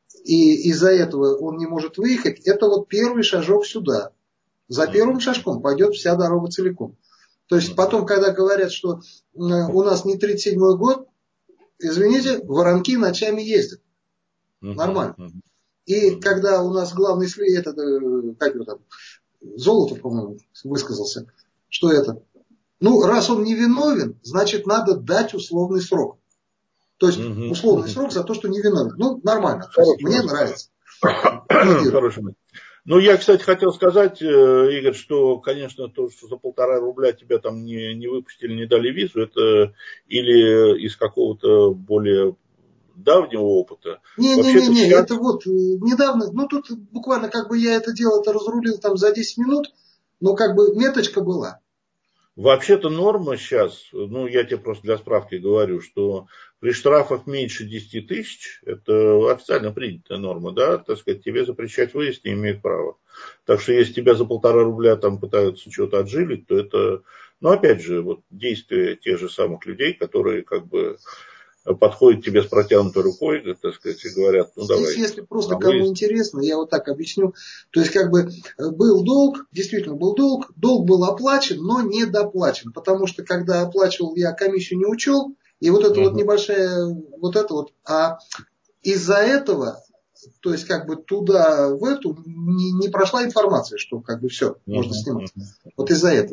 и из-за этого он не может выехать, это вот первый шажок сюда. За первым шажком пойдет вся дорога целиком. То есть потом, когда говорят, что у нас не 37-й год, извините, воронки ночами ездят. Нормально. И когда у нас главный след, как его там, Золотов, по-моему, высказался, что это? Ну, раз он не виновен, значит, надо дать условный срок. То есть, условный срок за то, что не виновен. Ну, нормально. Мне нравится. Хороший. Ну, я, кстати, хотел сказать, Игорь, что, конечно, то, что за 1,5 рубля тебя там не выпустили, не дали визу, это или из какого-то более давнего опыта. Не, это вот недавно, ну, тут буквально как бы я это дело-то разрулил там за 10 минут, но как бы меточка была. Вообще-то норма сейчас, ну, я тебе просто для справки говорю, что при штрафах меньше 10 тысяч, это официально принятая норма, да, так сказать, тебе запрещать выезд не имеют права. Так что если тебя за 1,5 рубля там пытаются что-то отжилить, то это, ну, опять же, вот действия тех же самых людей, которые как бы подходят тебе с протянутой рукой, так сказать, и говорят, ну, давай. Здесь, если просто кому интересно, я вот так объясню. То есть, как бы был долг, действительно был долг был оплачен, но не доплачен. Потому что, когда оплачивал, я комиссию не учел, и вот это вот небольшая, вот это вот, а из-за этого, то есть, как бы туда, в эту, не прошла информация, что как бы все, можно снимать. Вот из-за этого.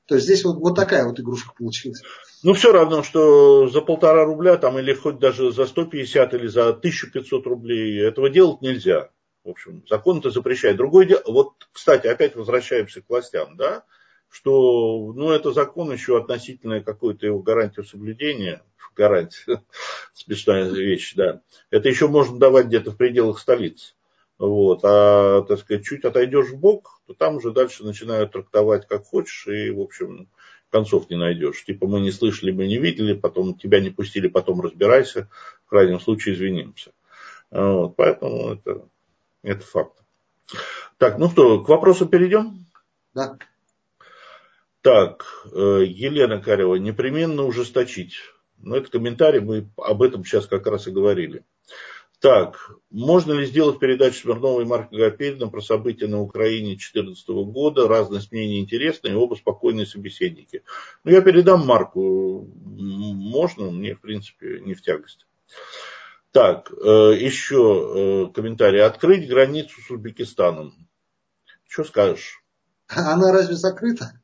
То есть здесь вот такая вот игрушка получилась. Ну, все равно, что за 1,5 рубля, там, или хоть даже за 150 или за 1500 рублей этого делать нельзя. В общем, закон это запрещает. Другое дело, вот, кстати, опять возвращаемся к властям, да, что, ну, это закон еще относительно какой-то его гарантии соблюдения, гарантия, смешная вещь, да, это еще можно давать где-то в пределах столицы. Вот, а, так сказать, чуть отойдешь в бок, то там уже дальше начинают трактовать как хочешь, и, в общем, концов не найдешь. Типа мы не слышали, мы не видели, потом тебя не пустили, потом разбирайся, в крайнем случае извинимся. Вот, поэтому это факт. Так, ну что, к вопросу перейдем? Да. Так, Елена Карева, непременно ужесточить. Ну, это комментарий, мы об этом сейчас как раз и говорили. Так, можно ли сделать передачу Смирнова и Марка Гапельна про события на Украине 2014 года? Разность мнений интересные, оба спокойные собеседники. Ну, я передам Марку. Можно, мне, в принципе, не в тягость. Так, еще комментарий. Открыть границу с Узбекистаном. Что скажешь? Она разве закрыта?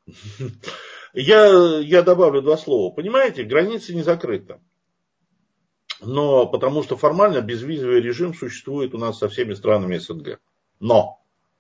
Я добавлю 2 слова. Понимаете, граница не закрыта. Но потому что формально безвизовый режим существует у нас со всеми странами СНГ. Но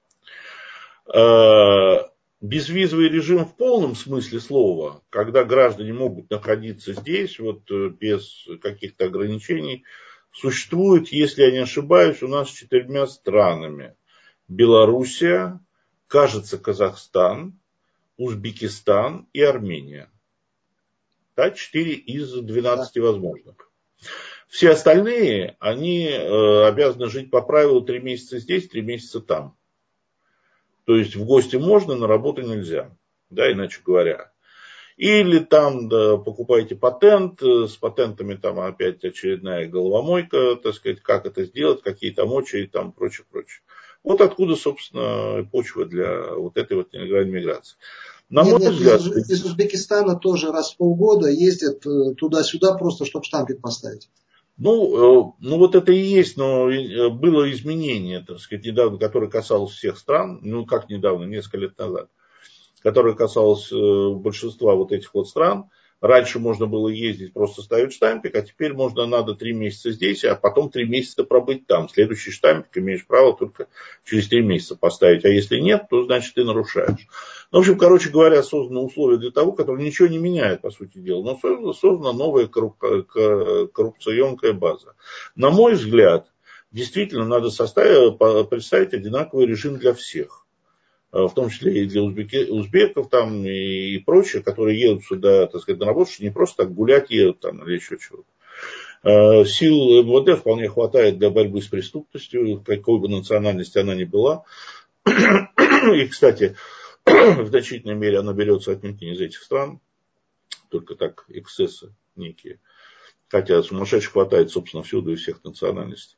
безвизовый режим в полном смысле слова, когда граждане могут находиться здесь вот, без каких-то ограничений, существует, если я не ошибаюсь, у нас с 4 странами. Белоруссия, кажется, Казахстан, Узбекистан и Армения. Да, 4 из 12 возможных. Все остальные, они обязаны жить по правилу 3 месяца здесь, 3 месяца там. То есть в гости можно, на работу нельзя. Да, иначе говоря. Или там да, покупаете патент, с патентами там опять очередная головомойка, так сказать, как это сделать, какие там очереди, там прочее, прочее. Вот откуда, собственно, почва для вот этой вот нелегальной миграции. На мой Нет, взгляд... из Узбекистана тоже раз в полгода ездят туда-сюда просто, чтобы штампик поставить. Ну, вот это и есть, но было изменение, так сказать, недавно, которое касалось всех стран, ну, как недавно, несколько лет назад, которое касалось большинства вот этих вот стран. Раньше можно было ездить, просто ставить штампик, а теперь надо 3 месяца здесь, а потом 3 месяца пробыть там. Следующий штампик имеешь право только через 3 месяца поставить, а если нет, то значит ты нарушаешь. Ну, в общем, короче говоря, созданы условия для того, которые ничего не меняют, по сути дела, но создана новая коррупционная база. На мой взгляд, действительно надо представить одинаковый режим для всех. В том числе и для узбеков там, и прочие, которые едут сюда, так сказать, на работу, что не просто так гулять едут там, или еще чего-то. Сил МВД вполне хватает для борьбы с преступностью, какой бы национальности она ни была. И, кстати, в значительной мере она берется отнюдь не из этих стран, только так эксцессы некие. Хотя сумасшедших хватает, собственно, всюду и всех национальностей.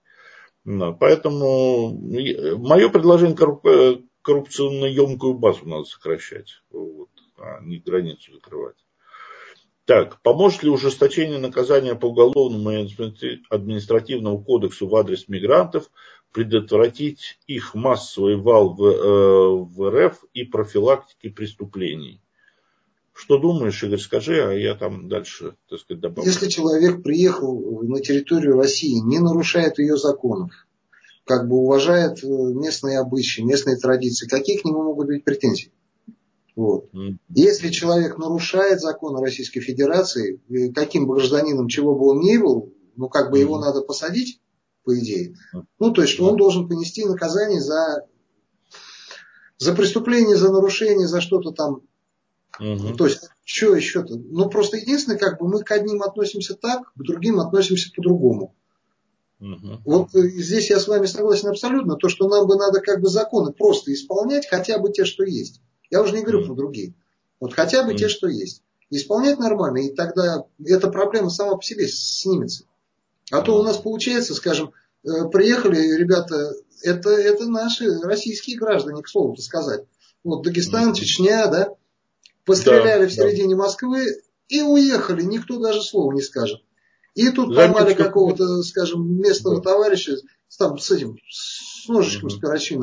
Поэтому мое предложение коррупционно-емкую базу надо сокращать, вот, а не границу закрывать. Так, поможет ли ужесточение наказания по уголовному и административному кодексу в адрес мигрантов предотвратить их массовый вал в РФ и профилактики преступлений? Что думаешь, Игорь, скажи, а я там дальше, так сказать, добавлю. Если человек приехал на территорию России, не нарушает ее законов, как бы уважает местные обычаи, местные традиции, какие к нему могут быть претензии? Вот. Если человек нарушает законы Российской Федерации, каким бы гражданином, чего бы он ни был, ну как бы его надо посадить, по идее. Ну то есть, что он должен понести наказание за преступление, за нарушение, за что-то там. То есть, что еще-то? Ну просто единственное, как бы мы к одним относимся так, к другим относимся по-другому. Вот здесь я с вами согласен абсолютно, то, что нам бы надо как бы законы просто исполнять, хотя бы те, что есть. Я уже не говорю про другие. Вот хотя бы те, что есть. Исполнять нормально, и тогда эта проблема сама по себе снимется. А то у нас получается, скажем, приехали ребята, это наши российские граждане, к слову-то сказать. Вот Дагестан, Чечня, да, постреляли в середине Москвы и уехали, никто даже слова не скажет. И тут поймали какого-то, скажем, местного товарища с ножичком с перочинным.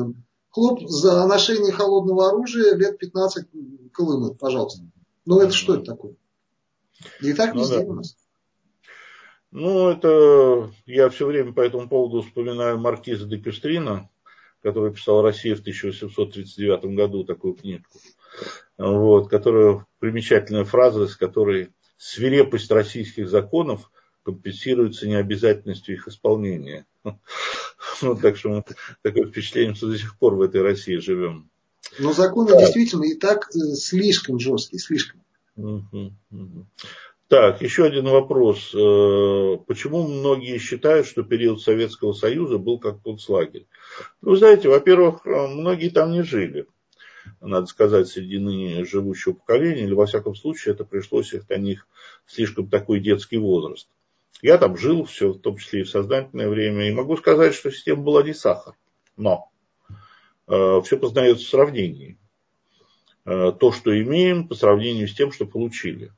хлоп, за ношение холодного оружия лет 15 Колымы, пожалуйста. Ну это что это такое? И так Ну, везде да. у нас. Ну, это я все время по этому поводу вспоминаю маркиза де Кюстрина, который писал «Россия» в 1839 году, такую книжку. Вот, которая примечательная фраза, с которой свирепость российских законов компенсируется необязательностью их исполнения. Ну, так что мы такое впечатление, что до сих пор в этой России живем. Но законы действительно и так слишком жесткие, слишком. Так, еще один вопрос. Почему многие считают, что период Советского Союза был как концлагерь? Ну, знаете, во-первых, многие там не жили. Надо сказать, среди ныне живущего поколения, или во всяком случае, это пришлось их для них слишком такой детский возраст. Я там жил, все, в том числе и в сознательное время, и могу сказать, что система была не сахар. Но все познается в сравнении. То, что имеем, по сравнению с тем, что получили.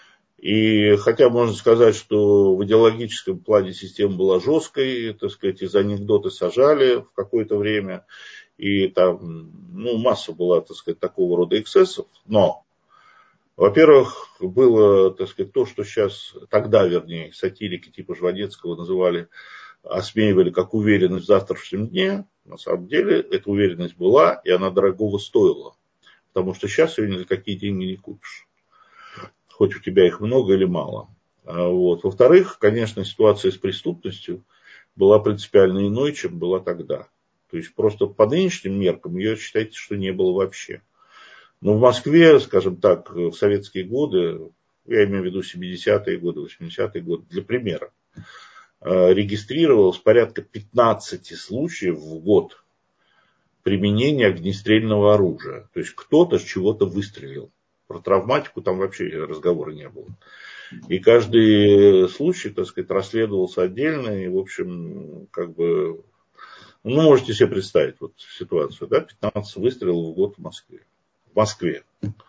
И хотя можно сказать, что в идеологическом плане система была жесткой, так сказать, из анекдоты сажали в какое-то время, и там, ну, масса была, так сказать, такого рода эксцессов, но, во-первых, было, так сказать, то, что сейчас, тогда, вернее, сатирики типа Жванецкого называли, осмеивали как уверенность в завтрашнем дне, на самом деле эта уверенность была, и она дорогого стоила, потому что сейчас ее ни за какие деньги не купишь. Хоть у тебя их много или мало. Вот. Во-вторых, конечно, ситуация с преступностью была принципиально иной, чем была тогда. То есть просто по нынешним меркам ее, считайте, что не было вообще. Но в Москве, скажем так, в советские годы, я имею в виду 70-е годы, 80-е годы, для примера, регистрировалось порядка 15 случаев в год применения огнестрельного оружия. То есть кто-то с чего-то выстрелил. Про травматику там вообще разговора не было. И каждый случай, так сказать, расследовался отдельно. И, в общем, как бы, ну, можете себе представить вот ситуацию, да, 15 выстрелов в год в Москве. В Москве.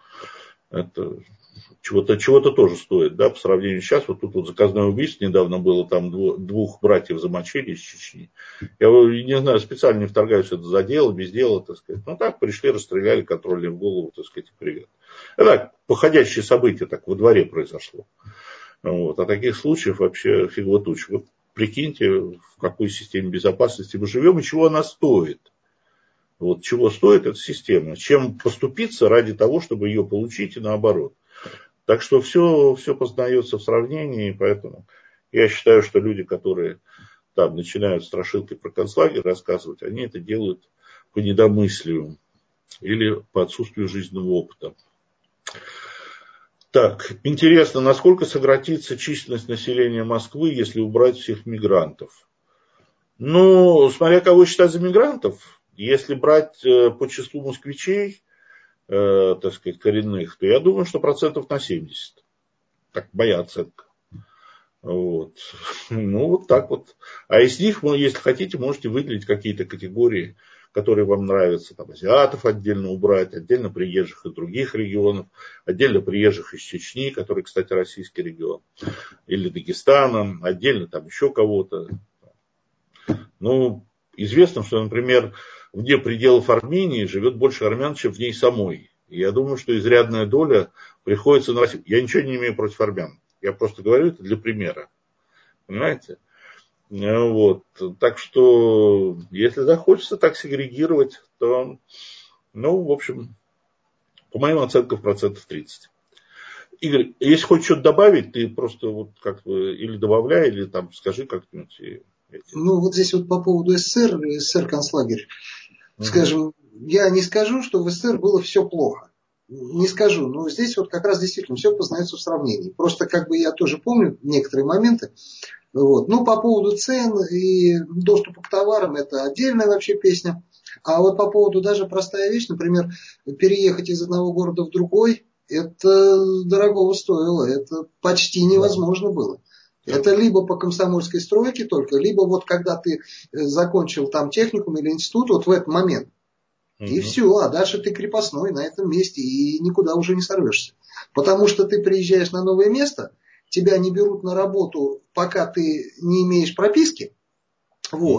Это чего-то тоже стоит, да, по сравнению сейчас. Вот тут вот заказное убийство недавно было, там двух братьев замочили из Чечни. Я не знаю, специально не вторгаюсь в это за дело, без дела, так сказать. Ну так, пришли, расстреляли, контрольные в голову, так сказать, привет. Это так, походящее событие так во дворе произошло. Вот. А таких случаев вообще фигово туч. Вот прикиньте, в какой системе безопасности мы живем и чего она стоит. Вот чего стоит эта система. Чем поступиться ради того, чтобы ее получить и наоборот. Так что все познается в сравнении, поэтому я считаю, что люди, которые там начинают страшилки про концлагерь рассказывать, они это делают по недомыслию или по отсутствию жизненного опыта. Так, интересно, насколько сократится численность населения Москвы, если убрать всех мигрантов? Ну, смотря кого считать за мигрантов, если брать по числу москвичей, так сказать, коренных, то я думаю, что процентов на 70. Так, моя оценка. Вот. Ну, вот так вот. А из них, если хотите, можете выделить какие-то категории, которые вам нравятся. Там, азиатов отдельно убрать, отдельно приезжих из других регионов, отдельно приезжих из Чечни, который, кстати, российский регион, или Дагестана, отдельно там еще кого-то. Ну, известно, что, например, вне пределов Армении живет больше армян, чем в ней самой. И я думаю, что изрядная доля приходится на Россию. Я ничего не имею против армян. Я просто говорю это для примера. Понимаете? Вот. Так что, если захочется так сегрегировать, то, ну, в общем, по моим оценкам, процентов 30. Игорь, если хочешь что-то добавить, ты просто вот как-то или добавляй, или там скажи как-нибудь. Ну, вот здесь вот по поводу СССР концлагерь. Скажем, я не скажу, что в СССР было все плохо. Не скажу, но здесь вот как раз действительно все познается в сравнении. Просто как бы я тоже помню некоторые моменты. Вот. Ну, по поводу цен и доступа к товарам, это отдельная вообще песня. А вот по поводу даже простая вещь, например, переехать из одного города в другой, это дорогого стоило, это почти невозможно было. Это либо по комсомольской стройке только, либо вот когда ты закончил там техникум или институт, вот в этот момент. И все, а дальше ты крепостной на этом месте и никуда уже не сорвешься. Потому что ты приезжаешь на новое место, тебя не берут на работу, пока ты не имеешь прописки. Вот.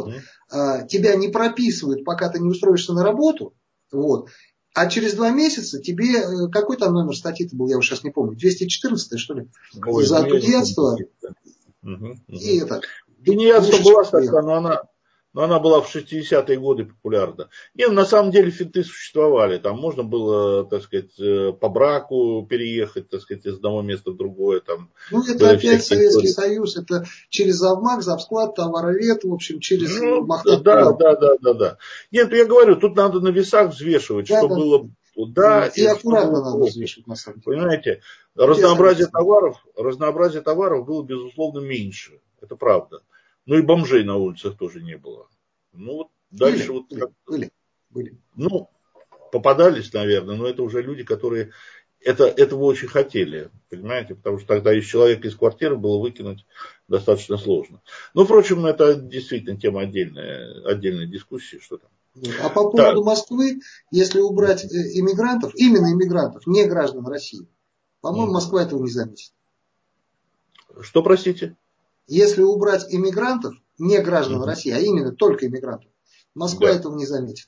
тебя не прописывают, пока ты не устроишься на работу, вот, а через 2 месяца тебе, какой там номер статьи-то был, я уже сейчас не помню, 214 что ли, Ой, за ну я не тунеядство, помню. Угу, и угу. это, Тунеядство душечка была твоя. статья, но она была в 60-е годы популярна. Не, ну, на самом деле финты существовали. Там можно было, так сказать, по браку переехать, так сказать, из одного места в другое. Там Ну, это были опять всякие Советский истории. Союз, это через завмаг, завсклад, товаровед, в общем, через Ну, да, Махнатура. да, да, да, да. Нет, я говорю, тут надо на весах взвешивать, Да, что да. было да Вот. И и что было аккуратно надо против. взвешивать, на самом деле. Понимаете, Тут я согласен. разнообразие товаров было, безусловно, меньше. Это правда. Ну и бомжей на улицах тоже не было. Ну вот дальше вот как-то, Были. ну, попадались, наверное, но это уже люди, которые этого очень хотели, понимаете, потому что тогда из человека из квартиры было выкинуть достаточно сложно. Ну, впрочем, это действительно тема отдельной дискуссии, что там. Вот. А по Так, поводу Москвы, если убрать иммигрантов, именно иммигрантов, не граждан России, по-моему, Москва этого не заметит. что, простите? Если убрать иммигрантов, не граждан России, а именно только иммигрантов, Москва Да. этого не заметит.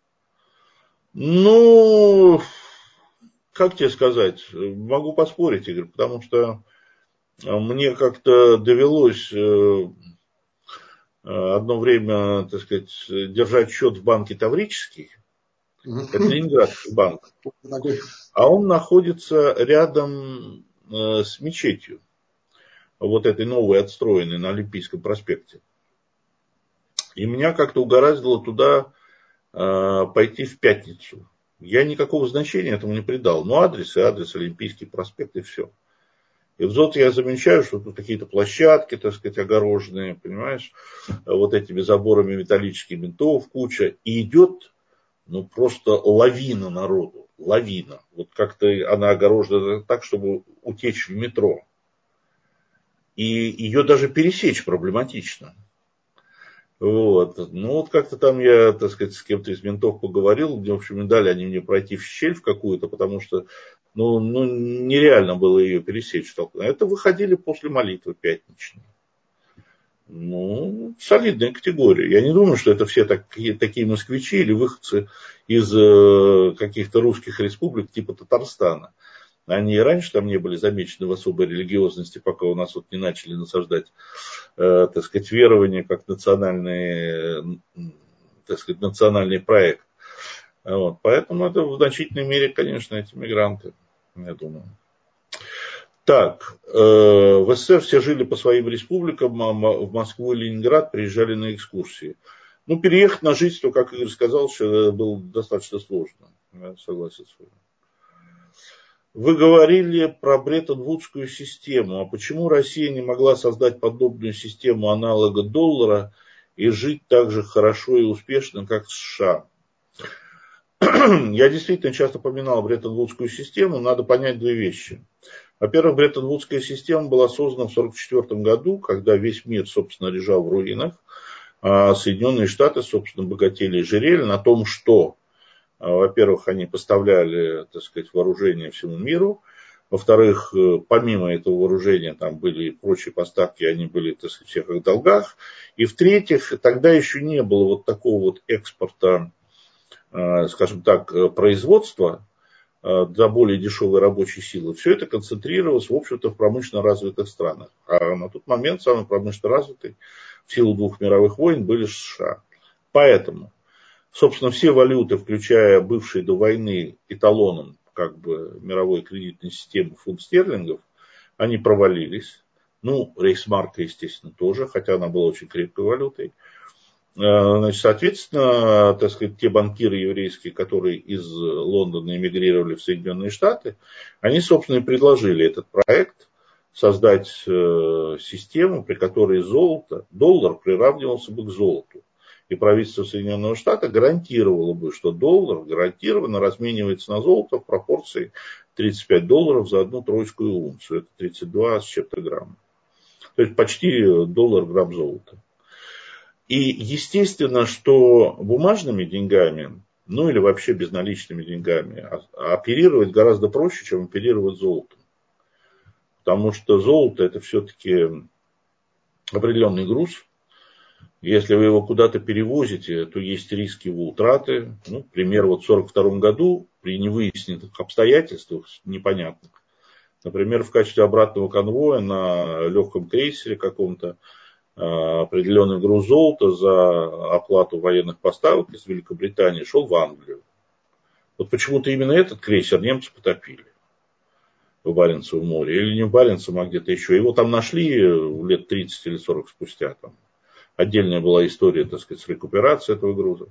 Ну, как тебе сказать, могу поспорить, Игорь, потому что мне как-то довелось одно время, так сказать, держать счет в банке Таврический. Это Ленинградский банк. А он находится рядом с мечетью. Вот этой новой отстроенной на Олимпийском проспекте. И меня как-то угораздило туда пойти в пятницу. Я никакого значения этому не придал. Ну, адрес и адрес, Олимпийский проспект и все. И вот я замечаю, что тут какие-то площадки, так сказать, огороженные, понимаешь, вот этими заборами металлических винтов куча. И идет, ну, просто лавина народу. Лавина. Вот как-то она огорожена так, чтобы утечь в метро. И ее даже пересечь проблематично. Вот. Ну, вот как-то там я, так сказать, с кем-то из ментов поговорил, где, в общем, и дали они мне пройти в щель в какую-то, потому что, ну нереально было ее пересечь. Это выходили после молитвы пятничной. Ну, солидная категория. Я не думаю, что это все такие москвичи или выходцы из каких-то русских республик типа Татарстана. Они и раньше там не были замечены в особой религиозности, пока у нас вот не начали насаждать, так сказать, верование как национальный, так сказать, национальный проект. Вот. Поэтому это в значительной мере, конечно, эти мигранты, я думаю. Так, в СССР все жили по своим республикам, а в Москву и Ленинград приезжали на экскурсии. Ну, переехать на жительство, как Игорь сказал, что было достаточно сложно. Я согласен с вами. Вы говорили про Бреттон-Вудскую систему. А почему Россия не могла создать подобную систему аналога доллара и жить так же хорошо и успешно, как США? Я действительно часто поминал Бреттон-Вудскую систему. Надо понять две вещи. Во-первых, Бреттон-Вудская система была создана в 1944 году, когда весь мир, собственно, лежал в руинах. А Соединенные Штаты, собственно, богатели и жирели на том, что, во-первых, они поставляли, так сказать, вооружение всему миру. Во-вторых, помимо этого вооружения, там были и прочие поставки, они были, так сказать, всех в долгах. И в-третьих, тогда еще не было вот такого вот экспорта, скажем так, производства для более дешевой рабочей силы. Все это концентрировалось, в общем-то, в промышленно развитых странах. А на тот момент самый промышленно развитый в силу 2 мировых войн были США. Поэтому, собственно, все валюты, включая бывшие до войны эталоном как бы мировой кредитной системы фунт стерлингов, они провалились. Ну, рейхсмарка, естественно, тоже, хотя она была очень крепкой валютой. Значит, соответственно, так сказать, те банкиры еврейские, которые из Лондона эмигрировали в Соединенные Штаты, они, собственно, и предложили этот проект создать систему, при которой доллар приравнивался бы к золоту. И правительство Соединенных Штатов гарантировало бы, что доллар гарантированно разменивается на золото в пропорции $35 за одну тройскую унцию. Это 32 с чем-то грамм. То есть почти доллар грамм золота. И естественно, что бумажными деньгами, ну или вообще безналичными деньгами, оперировать гораздо проще, чем оперировать золотом. Потому что золото это все-таки определенный груз. Если вы его куда-то перевозите, то есть риск его утраты. Ну, например, вот в 1942 году при невыясненных обстоятельствах непонятных, например, в качестве обратного конвоя на легком крейсере каком-то определенный груз золота за оплату военных поставок из Великобритании шел в Англию. Вот почему-то именно этот крейсер немцы потопили в Баренцевом море. Или не в Баренцевом, а где-то еще. Его там нашли лет 30 или 40 спустя. Там отдельная была история, так сказать, с рекуперацией этого груза.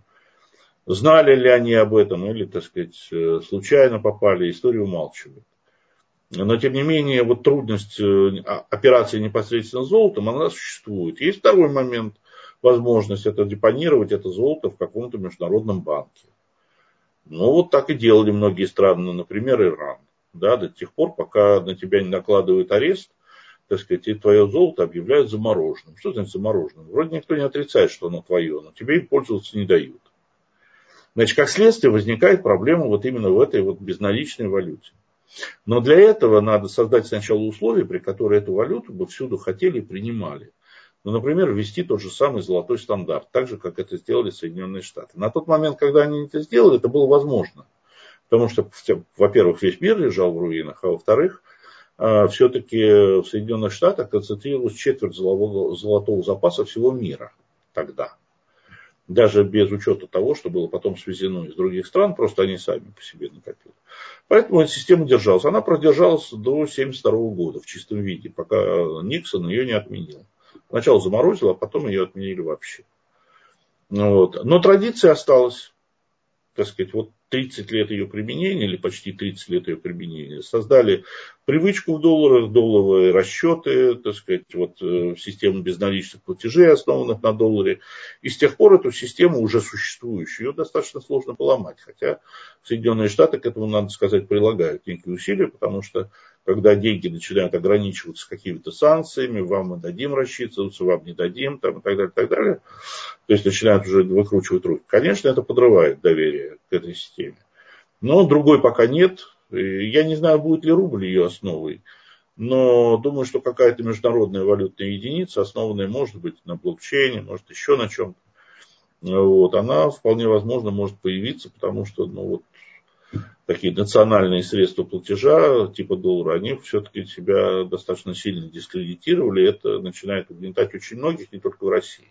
Знали ли они об этом или, так сказать, случайно попали, историю умалчивают. Но, тем не менее, вот трудность операции непосредственно с золотом, она существует. Есть второй момент, возможность это депонировать, это золото в каком-то международном банке. Ну, вот так и делали многие страны, например, Иран. Да, до тех пор, пока на тебя не накладывают арест, так сказать, и твое золото объявляют замороженным. Что значит замороженным? Вроде никто не отрицает, что оно твое, но тебе им пользоваться не дают. Значит, как следствие возникает проблема вот именно в этой вот безналичной валюте. Но для этого надо создать сначала условия, при которых эту валюту бы всюду хотели и принимали. Ну, например, ввести тот же самый золотой стандарт, так же, как это сделали Соединенные Штаты. На тот момент, когда они это сделали, это было возможно. Потому что, во-первых, весь мир лежал в руинах, а во-вторых, все-таки в Соединенных Штатах концентрировалась четверть золотого запаса всего мира тогда. Даже без учета того, что было потом свезено из других стран, просто они сами по себе накопили. Поэтому эта система держалась. Она продержалась до 1972 года в чистом виде, пока Никсон ее не отменил. Сначала заморозил, а потом ее отменили вообще. Вот. Но традиция осталась. Так сказать, вот 30 лет ее применения, или почти 30 лет ее применения, создали привычку в долларах, долларовые расчеты, так сказать, вот, систему безналичных платежей, основанных на долларе. И с тех пор эту систему, уже существующую, ее достаточно сложно поломать. Хотя Соединенные Штаты к этому, надо сказать, прилагают некие усилия, потому что когда деньги начинают ограничиваться какими-то санкциями, вам мы дадим рассчитываться, вам не дадим, там, и так далее, и так далее. То есть начинают уже выкручивать руки. Конечно, это подрывает доверие к этой системе. Но другой пока нет. Я не знаю, будет ли рубль ее основой. Но думаю, что какая-то международная валютная единица, основанная, может быть, на блокчейне, может, еще на чем-то, вот, она вполне возможно может появиться, потому что вот, такие национальные средства платежа, типа доллара, они все-таки себя достаточно сильно дискредитировали. Это начинает угнетать очень многих, не только в России.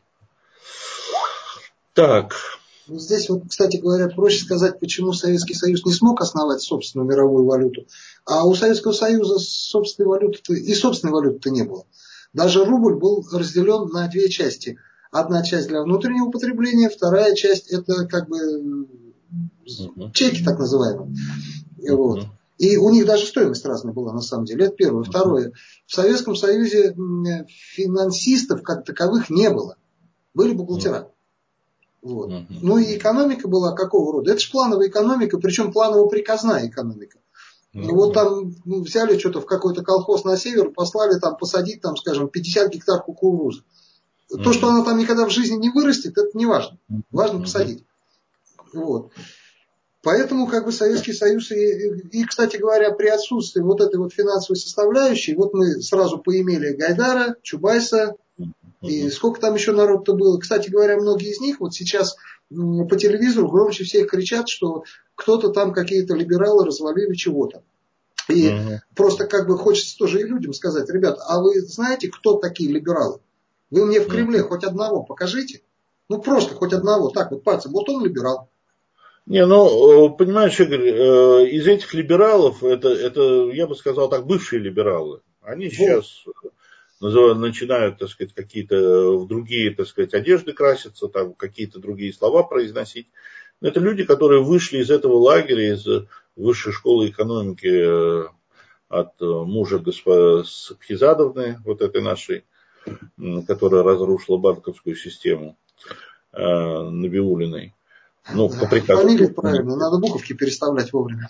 Так. Ну, здесь, вот, кстати говоря, проще сказать, почему Советский Союз не смог основать собственную мировую валюту. А у Советского Союза собственной валюты-то не было. Даже рубль был разделен на две части. Одна часть для внутреннего потребления, вторая часть это как бы чеки так называемые. Вот. И у них даже стоимость разная была на самом деле. Это первое. Второе. В Советском Союзе финансистов как таковых не было. Были бухгалтера. Вот. Ну и экономика была какого рода? Это же плановая экономика, причем планово-приказная экономика. И вот там взяли что-то в какой-то колхоз на север, послали там посадить, там, скажем, 50 гектар кукурузы. То, что она там никогда в жизни не вырастет, это не важно. Важно посадить. Вот. Поэтому как бы Советский Союз и, кстати говоря, при отсутствии вот этой вот финансовой составляющей, вот мы сразу поимели Гайдара, Чубайса, и сколько там еще народ-то было. Кстати говоря, многие из них вот сейчас по телевизору громче всех кричат, что кто-то там, какие-то либералы развалили чего-то. И просто как бы хочется тоже и людям сказать, ребят, а вы знаете, кто такие либералы? Вы мне в Кремле хоть одного покажите. Ну просто хоть одного, так вот пальцем, вот он либерал. Не, ну, понимаешь, Игорь, из этих либералов, это, я бы сказал так, бывшие либералы. Они сейчас начинают, так сказать, какие-то в другие, так сказать, одежды краситься, там какие-то другие слова произносить. Но это люди, которые вышли из этого лагеря, из высшей школы экономики от мужа Сапхизадовны, вот этой нашей, которая разрушила банковскую систему Набиуллиной. Ну, по приказу. Фамилия правильно, надо буковки переставлять вовремя.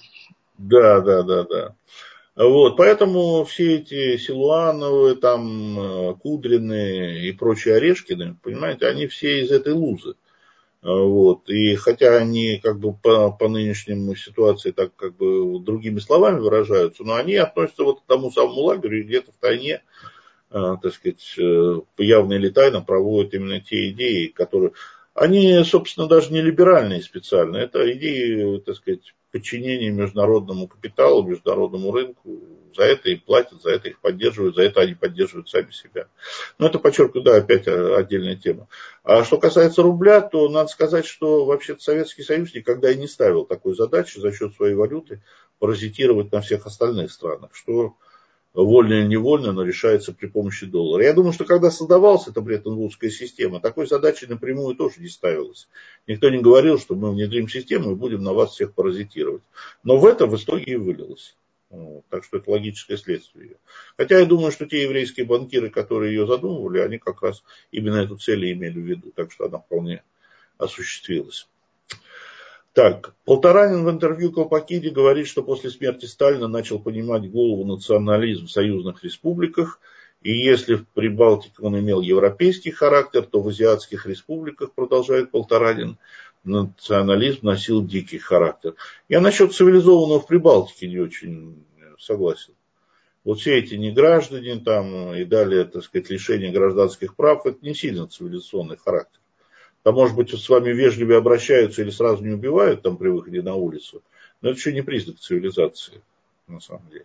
Да. Вот, поэтому все эти Силуановы, там, Кудрины и прочие Орешкины, понимаете, они все из этой лузы. Вот, и хотя они как бы по нынешнему ситуации так как бы другими словами выражаются, но они относятся вот к тому самому лагерю и где-то в тайне так сказать, явно или тайно проводят именно те идеи, которые... Они, собственно, даже не либеральные специально. Это идеи, так сказать, подчинения международному капиталу, международному рынку. За это им платят, за это их поддерживают, за это они поддерживают сами себя. Но это, подчеркиваю, да, опять отдельная тема. А что касается рубля, то надо сказать, что вообще-то Советский Союз никогда и не ставил такой задачи за счет своей валюты паразитировать на всех остальных странах, что вольно или невольно, но решается при помощи доллара. Я думаю, что когда создавалась эта Бреттон-Вудская система, такой задачи напрямую тоже не ставилось. Никто не говорил, что мы внедрим систему и будем на вас всех паразитировать. Но в это в итоге и вылилось. Вот. Так что это логическое следствие ее. Хотя я думаю, что те еврейские банкиры, которые ее задумывали, они как раз именно эту цель и имели в виду. Так что она вполне осуществилась. Так, Полторанин в интервью Колпакиде говорит, что после смерти Сталина начал понимать голову национализм в союзных республиках, и если в Прибалтике он имел европейский характер, то в азиатских республиках, продолжает Полторанин, национализм носил дикий характер. Я насчет цивилизованного в Прибалтике не очень согласен. Вот все эти неграждане там и далее, так сказать, лишение гражданских прав, это не сильно цивилизационный характер. Там, может быть, с вами вежливее обращаются или сразу не убивают там при выходе на улицу. Но это еще не признак цивилизации, на самом деле.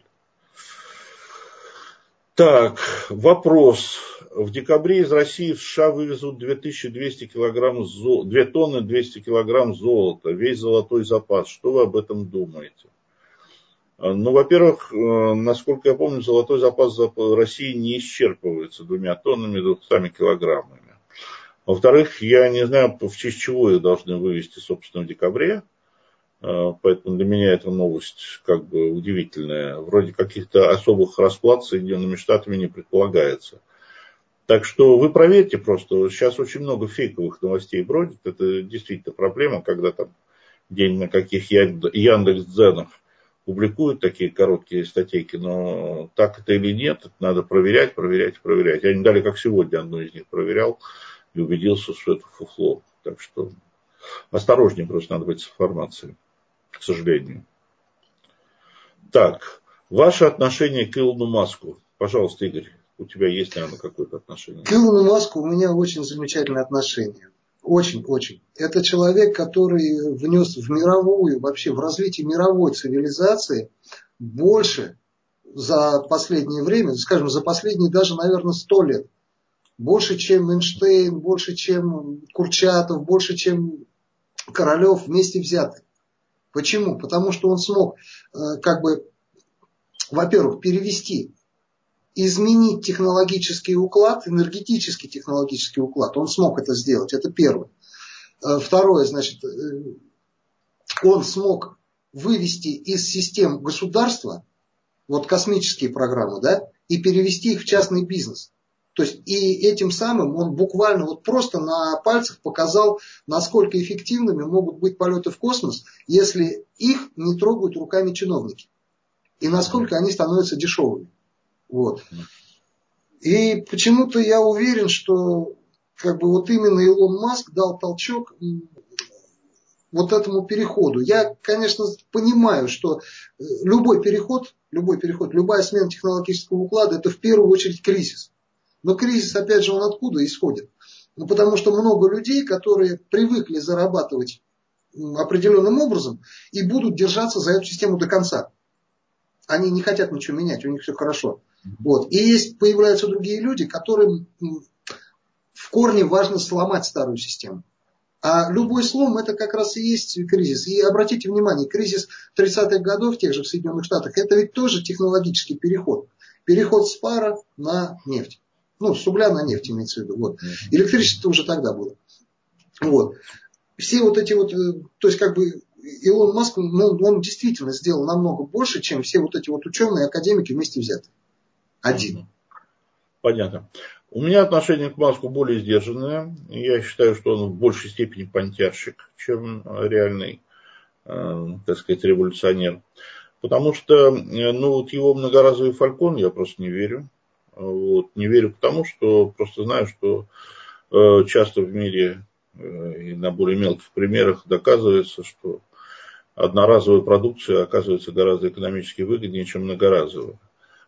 Так, вопрос. В декабре из России в США вывезут 2200 килограмм 2 тонны 200 килограмм золота, весь золотой запас. Что вы об этом думаете? Ну, во-первых, насколько я помню, золотой запас России не исчерпывается 2 тоннами 200 килограммами. Во-вторых, я не знаю, в честь чего их должны вывести, собственно, в декабре. Поэтому для меня эта новость как бы удивительная. Вроде каких-то особых расплат с Соединенными Штатами не предполагается. Так что вы проверьте просто. Сейчас очень много фейковых новостей бродит. Это действительно проблема, когда там день на каких Яндекс.Дзенах публикуют такие короткие статейки. Но так это или нет, это надо проверять. Я не далее, как сегодня, одну из них проверял. И убедился, что это фуфло. Так что осторожнее просто надо быть с информацией, к сожалению. Так, ваше отношение к Илону Маску. Пожалуйста, Игорь, у тебя есть, наверное, какое-то отношение? К Илону Маску у меня очень замечательное отношение. Очень. Это человек, который внес в мировую, вообще в развитие мировой цивилизации больше за последнее время, скажем, за последние даже, наверное, 100 лет. Больше, чем Эйнштейн, больше, чем Курчатов, больше, чем Королев вместе взятых. Почему? Потому что он смог, во-первых, перевести, изменить технологический уклад, энергетический технологический уклад. Он смог это сделать, это первое. Второе, значит, он смог вывести из систем государства, вот космические программы, да, и перевести их в частный бизнес. То есть и этим самым он буквально вот просто на пальцах показал, насколько эффективными могут быть полеты в космос, если их не трогают руками чиновники. И насколько они становятся дешевыми. Вот. И почему-то я уверен, что вот именно Илон Маск дал толчок вот этому переходу. Я, конечно, понимаю, что любой переход, любая смена технологического уклада, это в первую очередь кризис. Но кризис, опять же, он откуда исходит? Ну, потому что много людей, которые привыкли зарабатывать определенным образом и будут держаться за эту систему до конца. Они не хотят ничего менять, у них все хорошо. Вот. И появляются другие люди, которым в корне важно сломать старую систему. А любой слом это как раз и есть кризис. И обратите внимание, кризис 30-х годов тех же в Соединенных Штатах, это ведь тоже технологический переход. Переход с пара на нефть. Ну, с угля на нефть имеется в виду. Вот. Электричество уже тогда было. Вот. Все вот эти вот, то есть Илон Маск, он действительно сделал намного больше, чем все вот эти вот ученые, академики вместе взятые. Один. Понятно. У меня отношение к Маску более сдержанное. Я считаю, что он в большей степени понтярщик, чем реальный, так сказать, революционер. Потому что его многоразовый фалькон я просто не верю. Вот. Не верю потому, что просто знаю, что часто в мире и на более мелких примерах доказывается, что одноразовая продукция оказывается гораздо экономически выгоднее, чем многоразовая.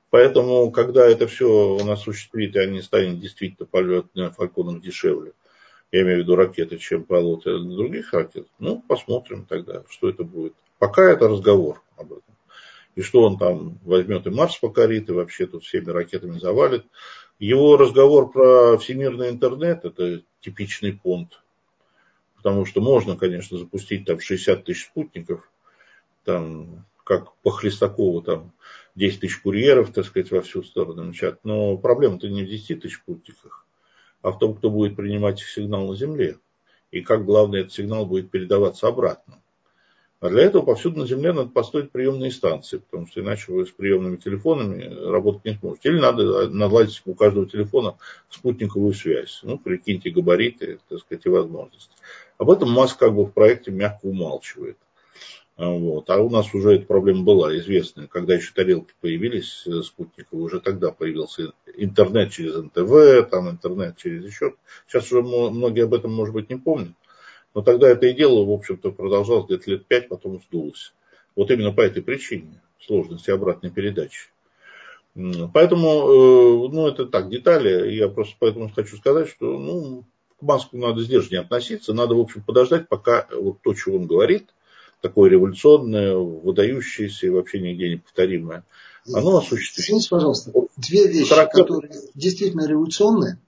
Поэтому, когда это все у нас осуществит, и они станут действительно полет Фальконов дешевле, я имею в виду ракеты, чем полеты других ракет, ну, посмотрим тогда, что это будет. Пока это разговор об этом. И что он там возьмет и Марс покорит, и вообще тут всеми ракетами завалит. Его разговор про всемирный интернет – это типичный понт. Потому что можно, конечно, запустить там 60 тысяч спутников, там, как по Хлестакову, там 10 тысяч курьеров, так сказать, во всю сторону мчат. Но проблема-то не в 10 тысяч спутниках, а в том, кто будет принимать их сигнал на Земле. И как, главное, этот сигнал будет передаваться обратно. А для этого повсюду на Земле надо построить приемные станции, потому что иначе вы с приемными телефонами работать не сможете. Или надо наладить у каждого телефона спутниковую связь. Ну, прикиньте габариты, так сказать, и возможности. Об этом Маск как бы в проекте мягко умалчивает. Вот. А у нас уже эта проблема была известная. Когда еще тарелки появились спутниковые, уже тогда появился интернет через НТВ, там интернет через еще. Сейчас уже многие об этом, может быть, не помнят. Но тогда это и дело, в общем-то, продолжалось где-то лет 5, потом сдулось. Вот именно по этой причине сложности обратной передачи. Поэтому, ну, это так, детали. Я просто поэтому хочу сказать, что, ну, к Маску надо сдержаннее относиться. Надо, в общем, подождать, пока вот то, что он говорит, такое революционное, выдающееся и вообще нигде не повторимое, оно осуществится. Извините, пожалуйста, две вещи, которые действительно революционные.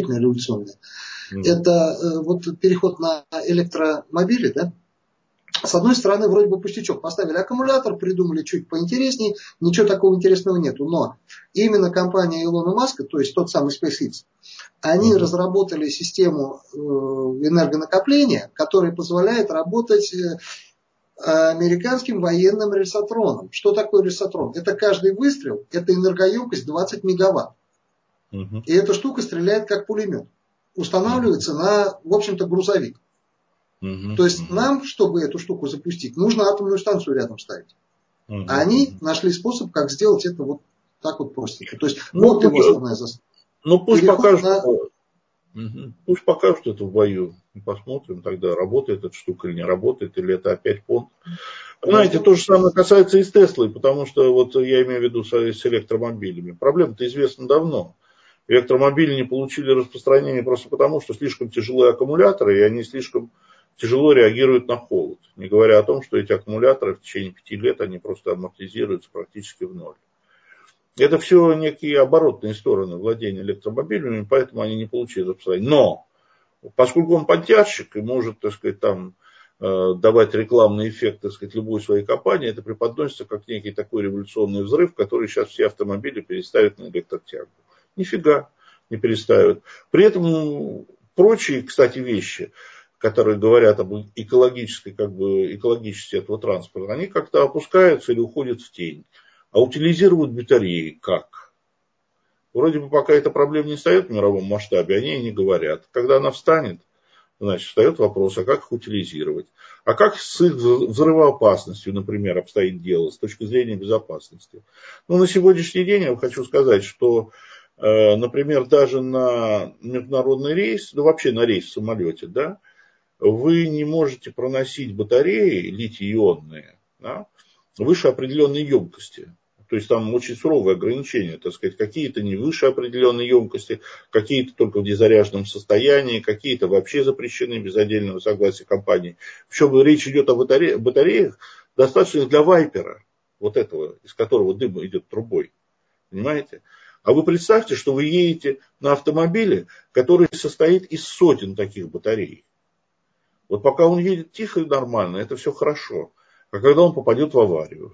Это вот переход на электромобили, да? С одной стороны, вроде бы пустячок. Поставили аккумулятор, придумали чуть поинтереснее, ничего такого интересного нету. Но именно компания Илона Маска, то есть тот самый SpaceX, они разработали систему энергонакопления, которая позволяет работать американским военным рельсотроном. Что такое рельсотрон? Это каждый выстрел, это энергоемкость 20 мегаватт. И эта штука стреляет как пулемет. Устанавливается на, в общем-то, грузовик. То есть нам, чтобы эту штуку запустить, нужно атомную станцию рядом ставить. А они нашли способ, как сделать это вот так вот простенько. То есть вот его основная заслуга. Ну пусть покажут это в бою. Посмотрим тогда, работает эта штука или не работает, или это опять понт. Знаете, то же самое касается и с Теслой, потому что вот я имею в виду с электромобилями. Проблема-то известна давно. Электромобили не получили распространения просто потому, что слишком тяжелые аккумуляторы, и они слишком тяжело реагируют на холод. Не говоря о том, что эти аккумуляторы в течение 5 лет они просто амортизируются практически в ноль. Это все некие оборотные стороны владения электромобилями, поэтому они не получили распространения. Но, поскольку он понтярщик и может, так сказать, там давать рекламный эффект, так сказать, любой своей компании, это преподносится как некий такой революционный взрыв, который сейчас все автомобили переставят на электротягу. Нифига не переставят. При этом прочие, кстати, вещи, которые говорят об экологичности этого транспорта, они как-то опускаются или уходят в тень. А утилизируют батареи как? Вроде бы пока эта проблема не встает в мировом масштабе, они и не говорят. Когда она встанет, значит, встает вопрос, а как их утилизировать? А как с их взрывоопасностью, например, обстоит дело с точки зрения безопасности? Ну, на сегодняшний день я хочу сказать, что, например, даже на международный рейс, ну, вообще на рейс в самолете, да, вы не можете проносить батареи литий-ионные, да, выше определенной емкости. То есть там очень суровые ограничения, так сказать, какие-то не выше определенной емкости, какие-то только в дезаряженном состоянии, какие-то вообще запрещены без отдельного согласия компании. Причем речь идет о батареях, достаточно для вайпера, вот этого, из которого дым идет трубой. Понимаете? А вы представьте, что вы едете на автомобиле, который состоит из сотен таких батарей. Вот пока он едет тихо и нормально, это все хорошо. А когда он попадет в аварию?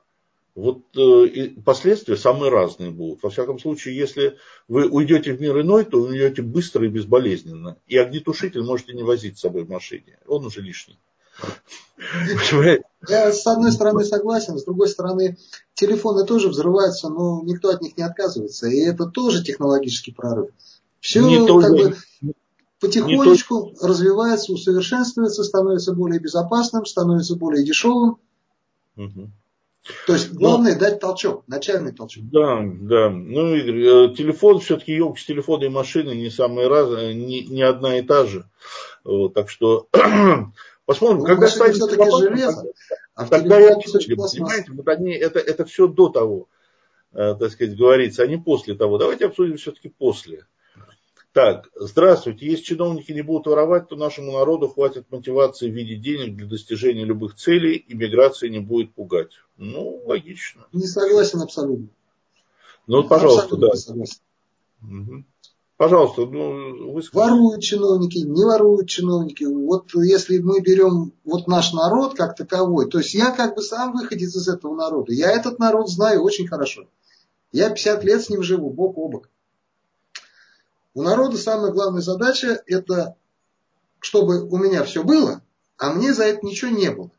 Вот последствия самые разные будут. Во всяком случае, если вы уйдете в мир иной, то уйдете быстро и безболезненно. И огнетушитель можете не возить с собой в машине. Он уже лишний. Я с одной стороны согласен, с другой стороны телефоны тоже взрываются, но никто от них не отказывается. И это тоже технологический прорыв. Все как бы потихонечку развивается, усовершенствуется, становится более безопасным, становится более дешевым. То есть главное дать толчок, начальный толчок. Да, да. Ну, Игорь, телефон, все-таки емкость телефона и машины не самая разная, не одна и та же. Вот, так что посмотрим, когда станет все-таки железо, тогда и обсудим, понимаете, вот это все до того. так сказать, говорится, а не после того. Давайте обсудим все-таки после. Так, здравствуйте. Если чиновники не будут воровать, то нашему народу хватит мотивации в виде денег для достижения любых целей, и миграция не будет пугать. Ну, логично. Не согласен абсолютно. Ну, пожалуйста, Абсолютно да. согласен. Угу. Пожалуйста, ну, вы скажите. Воруют чиновники, не воруют чиновники. Вот если мы берем вот наш народ как таковой, то есть я как бы сам выходец из этого народа. Я этот народ знаю очень хорошо. Я 50 лет с ним живу, бок о бок. У народа самая главная задача это, чтобы у меня все было, а мне за это ничего не было.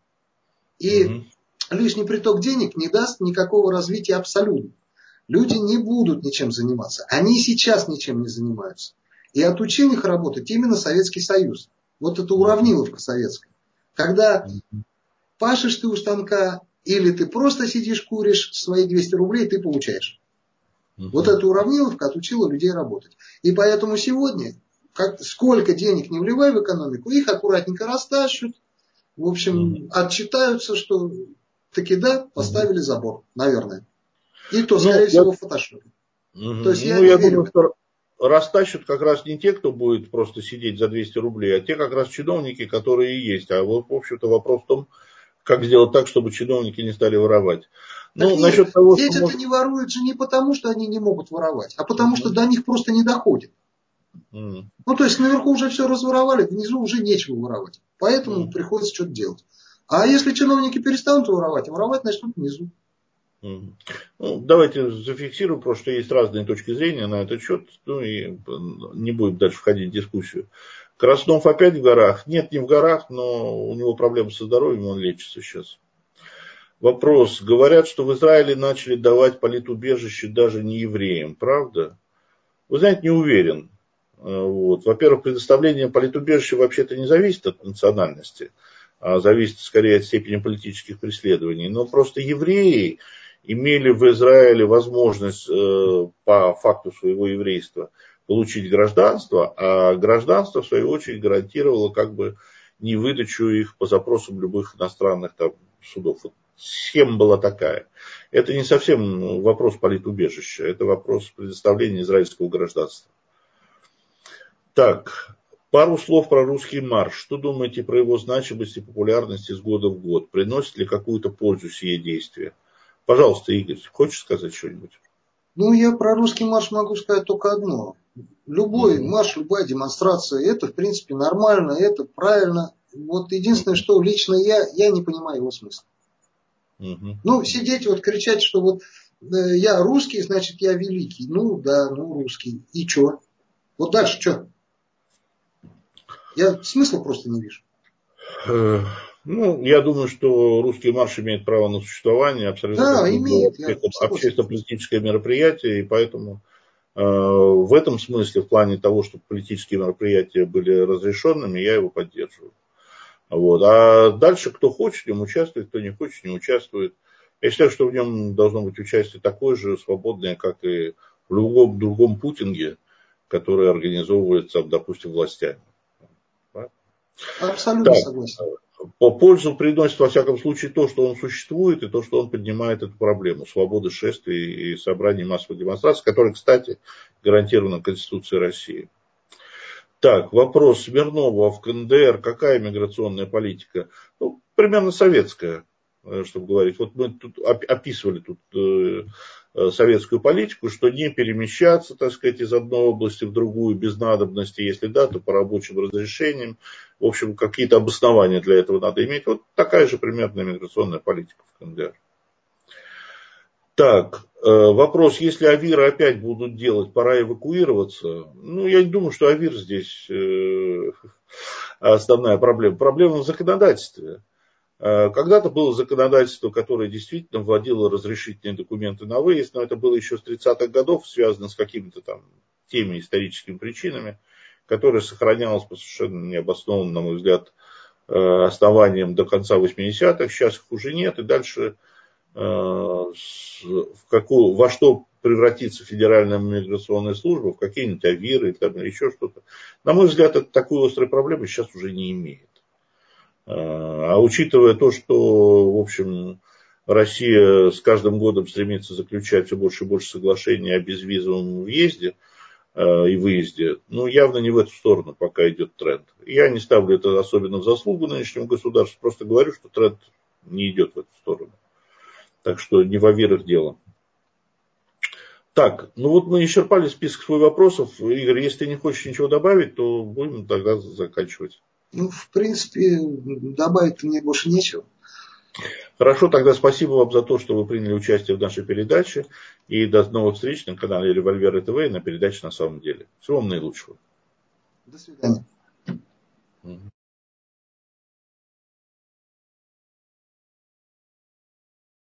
И лишний приток денег не даст никакого развития абсолютно. Люди не будут ничем заниматься. Они сейчас ничем не занимаются. И отучил их работать именно Советский Союз. Вот это уравниловка советская. Когда пашешь ты у станка, или ты просто сидишь, куришь, свои 200 рублей ты получаешь. Вот эта уравниловка отучила людей работать. И поэтому сегодня, сколько денег не вливай в экономику, их аккуратненько растащут. В общем, отчитаются, что таки да, поставили забор, наверное. И то, скорее всего, в фотошопе. То есть я не верю. Думаю, что растащат как раз не те, кто будет просто сидеть за 200 рублей, а те как раз чиновники, которые и есть. А вот, в общем-то, вопрос в том, как сделать так, чтобы чиновники не стали воровать. Ну, насчет того, ведь что это не воруют же не потому, что они не могут воровать, а потому что до них просто не доходит. Ну, то есть наверху уже все разворовали, внизу уже нечего воровать. Поэтому приходится что-то делать. А если чиновники перестанут воровать, воровать начнут внизу. Ну, давайте зафиксируем, потому что есть разные точки зрения на этот счет, ну и не будем дальше входить в дискуссию. Краснов опять в горах? Нет, не в горах, но у него проблемы со здоровьем, он лечится сейчас. Вопрос. Говорят, что в Израиле начали давать политубежище даже не евреям, правда? Вы знаете, не уверен. Вот. Во-первых, предоставление политубежища вообще-то не зависит от национальности, а зависит скорее от степени политических преследований. Но просто евреи имели в Израиле возможность по факту своего еврейства получить гражданство, а гражданство, в свою очередь, гарантировало как бы невыдачу их по запросам любых иностранных там, судов. Вот схема была такая. Это не совсем вопрос политубежища, это вопрос предоставления израильского гражданства. Так, пару слов про русский марш. Что думаете про его значимость и популярность из года в год? Приносит ли какую-то пользу сие действия? Пожалуйста, Игорь, хочешь сказать что-нибудь? Ну, я про русский марш могу сказать только одно. Любой марш, любая демонстрация, это, в принципе, нормально, это правильно. Вот единственное, что лично я не понимаю его смысла. Ну, сидеть вот кричать, что вот я русский, значит, я великий. Ну, да, ну, русский. И что? Вот дальше что? Я смысла просто не вижу. Ну, я думаю, что русский марш имеет право на существование, абсолютно Да, как имеет. общественно-политическое мероприятие, и поэтому в этом смысле, в плане того, чтобы политические мероприятия были разрешенными, я его поддерживаю. Вот. А дальше кто хочет в нем участвует, кто не хочет, не участвует. Я считаю, что в нем должно быть участие такое же свободное, как и в любом другом путинге, который организовывается, допустим, властями. Абсолютно согласен. По пользу приносит, во всяком случае, то, что он существует, и то, что он поднимает эту проблему свободы шествий и собраний массовых демонстраций, которые, кстати, гарантированы Конституцией России. Так, вопрос Смирнова в КНДР. Какая миграционная политика? Ну, примерно советская, чтобы говорить. Вот мы тут описывали советскую политику, что не перемещаться, так сказать, из одной области в другую без надобности. Если да, то по рабочим разрешениям. В общем, какие-то обоснования для этого надо иметь. Вот такая же примерная миграционная политика в КНДР. Так, вопрос, если Авиры опять будут делать, пора эвакуироваться. Ну, я не думаю, что Авир здесь основная проблема. Проблема в законодательстве. Когда-то было законодательство, которое действительно вводило разрешительные документы на выезд, но это было еще с 30-х годов, связано с какими-то там теми историческими причинами, которое сохранялось по совершенно необоснованным, на мой взгляд, основаниям до конца 80-х. Сейчас их уже нет, и дальше во что превратится Федеральная миграционная служба, в какие-нибудь Авиры там, или еще что-то. На мой взгляд, это такой острой проблемы сейчас уже не имеет. А учитывая то, что, в общем, Россия с каждым годом стремится заключать все больше и больше соглашений о безвизовом въезде и выезде, ну, явно не в эту сторону пока идет тренд. Я не ставлю это особенно в заслугу нынешнему государству, просто говорю, что тренд не идет в эту сторону. Так что не в Аверах дело. Так, ну вот мы исчерпали список своих вопросов. Игорь, если ты не хочешь ничего добавить, то будем тогда заканчивать. Ну, в принципе, добавить мне больше нечего. Хорошо, тогда спасибо вам за то, что вы приняли участие в нашей передаче. И до новых встреч на канале Револьвер ТВ и на передаче «На самом деле». Всего вам наилучшего. До свидания.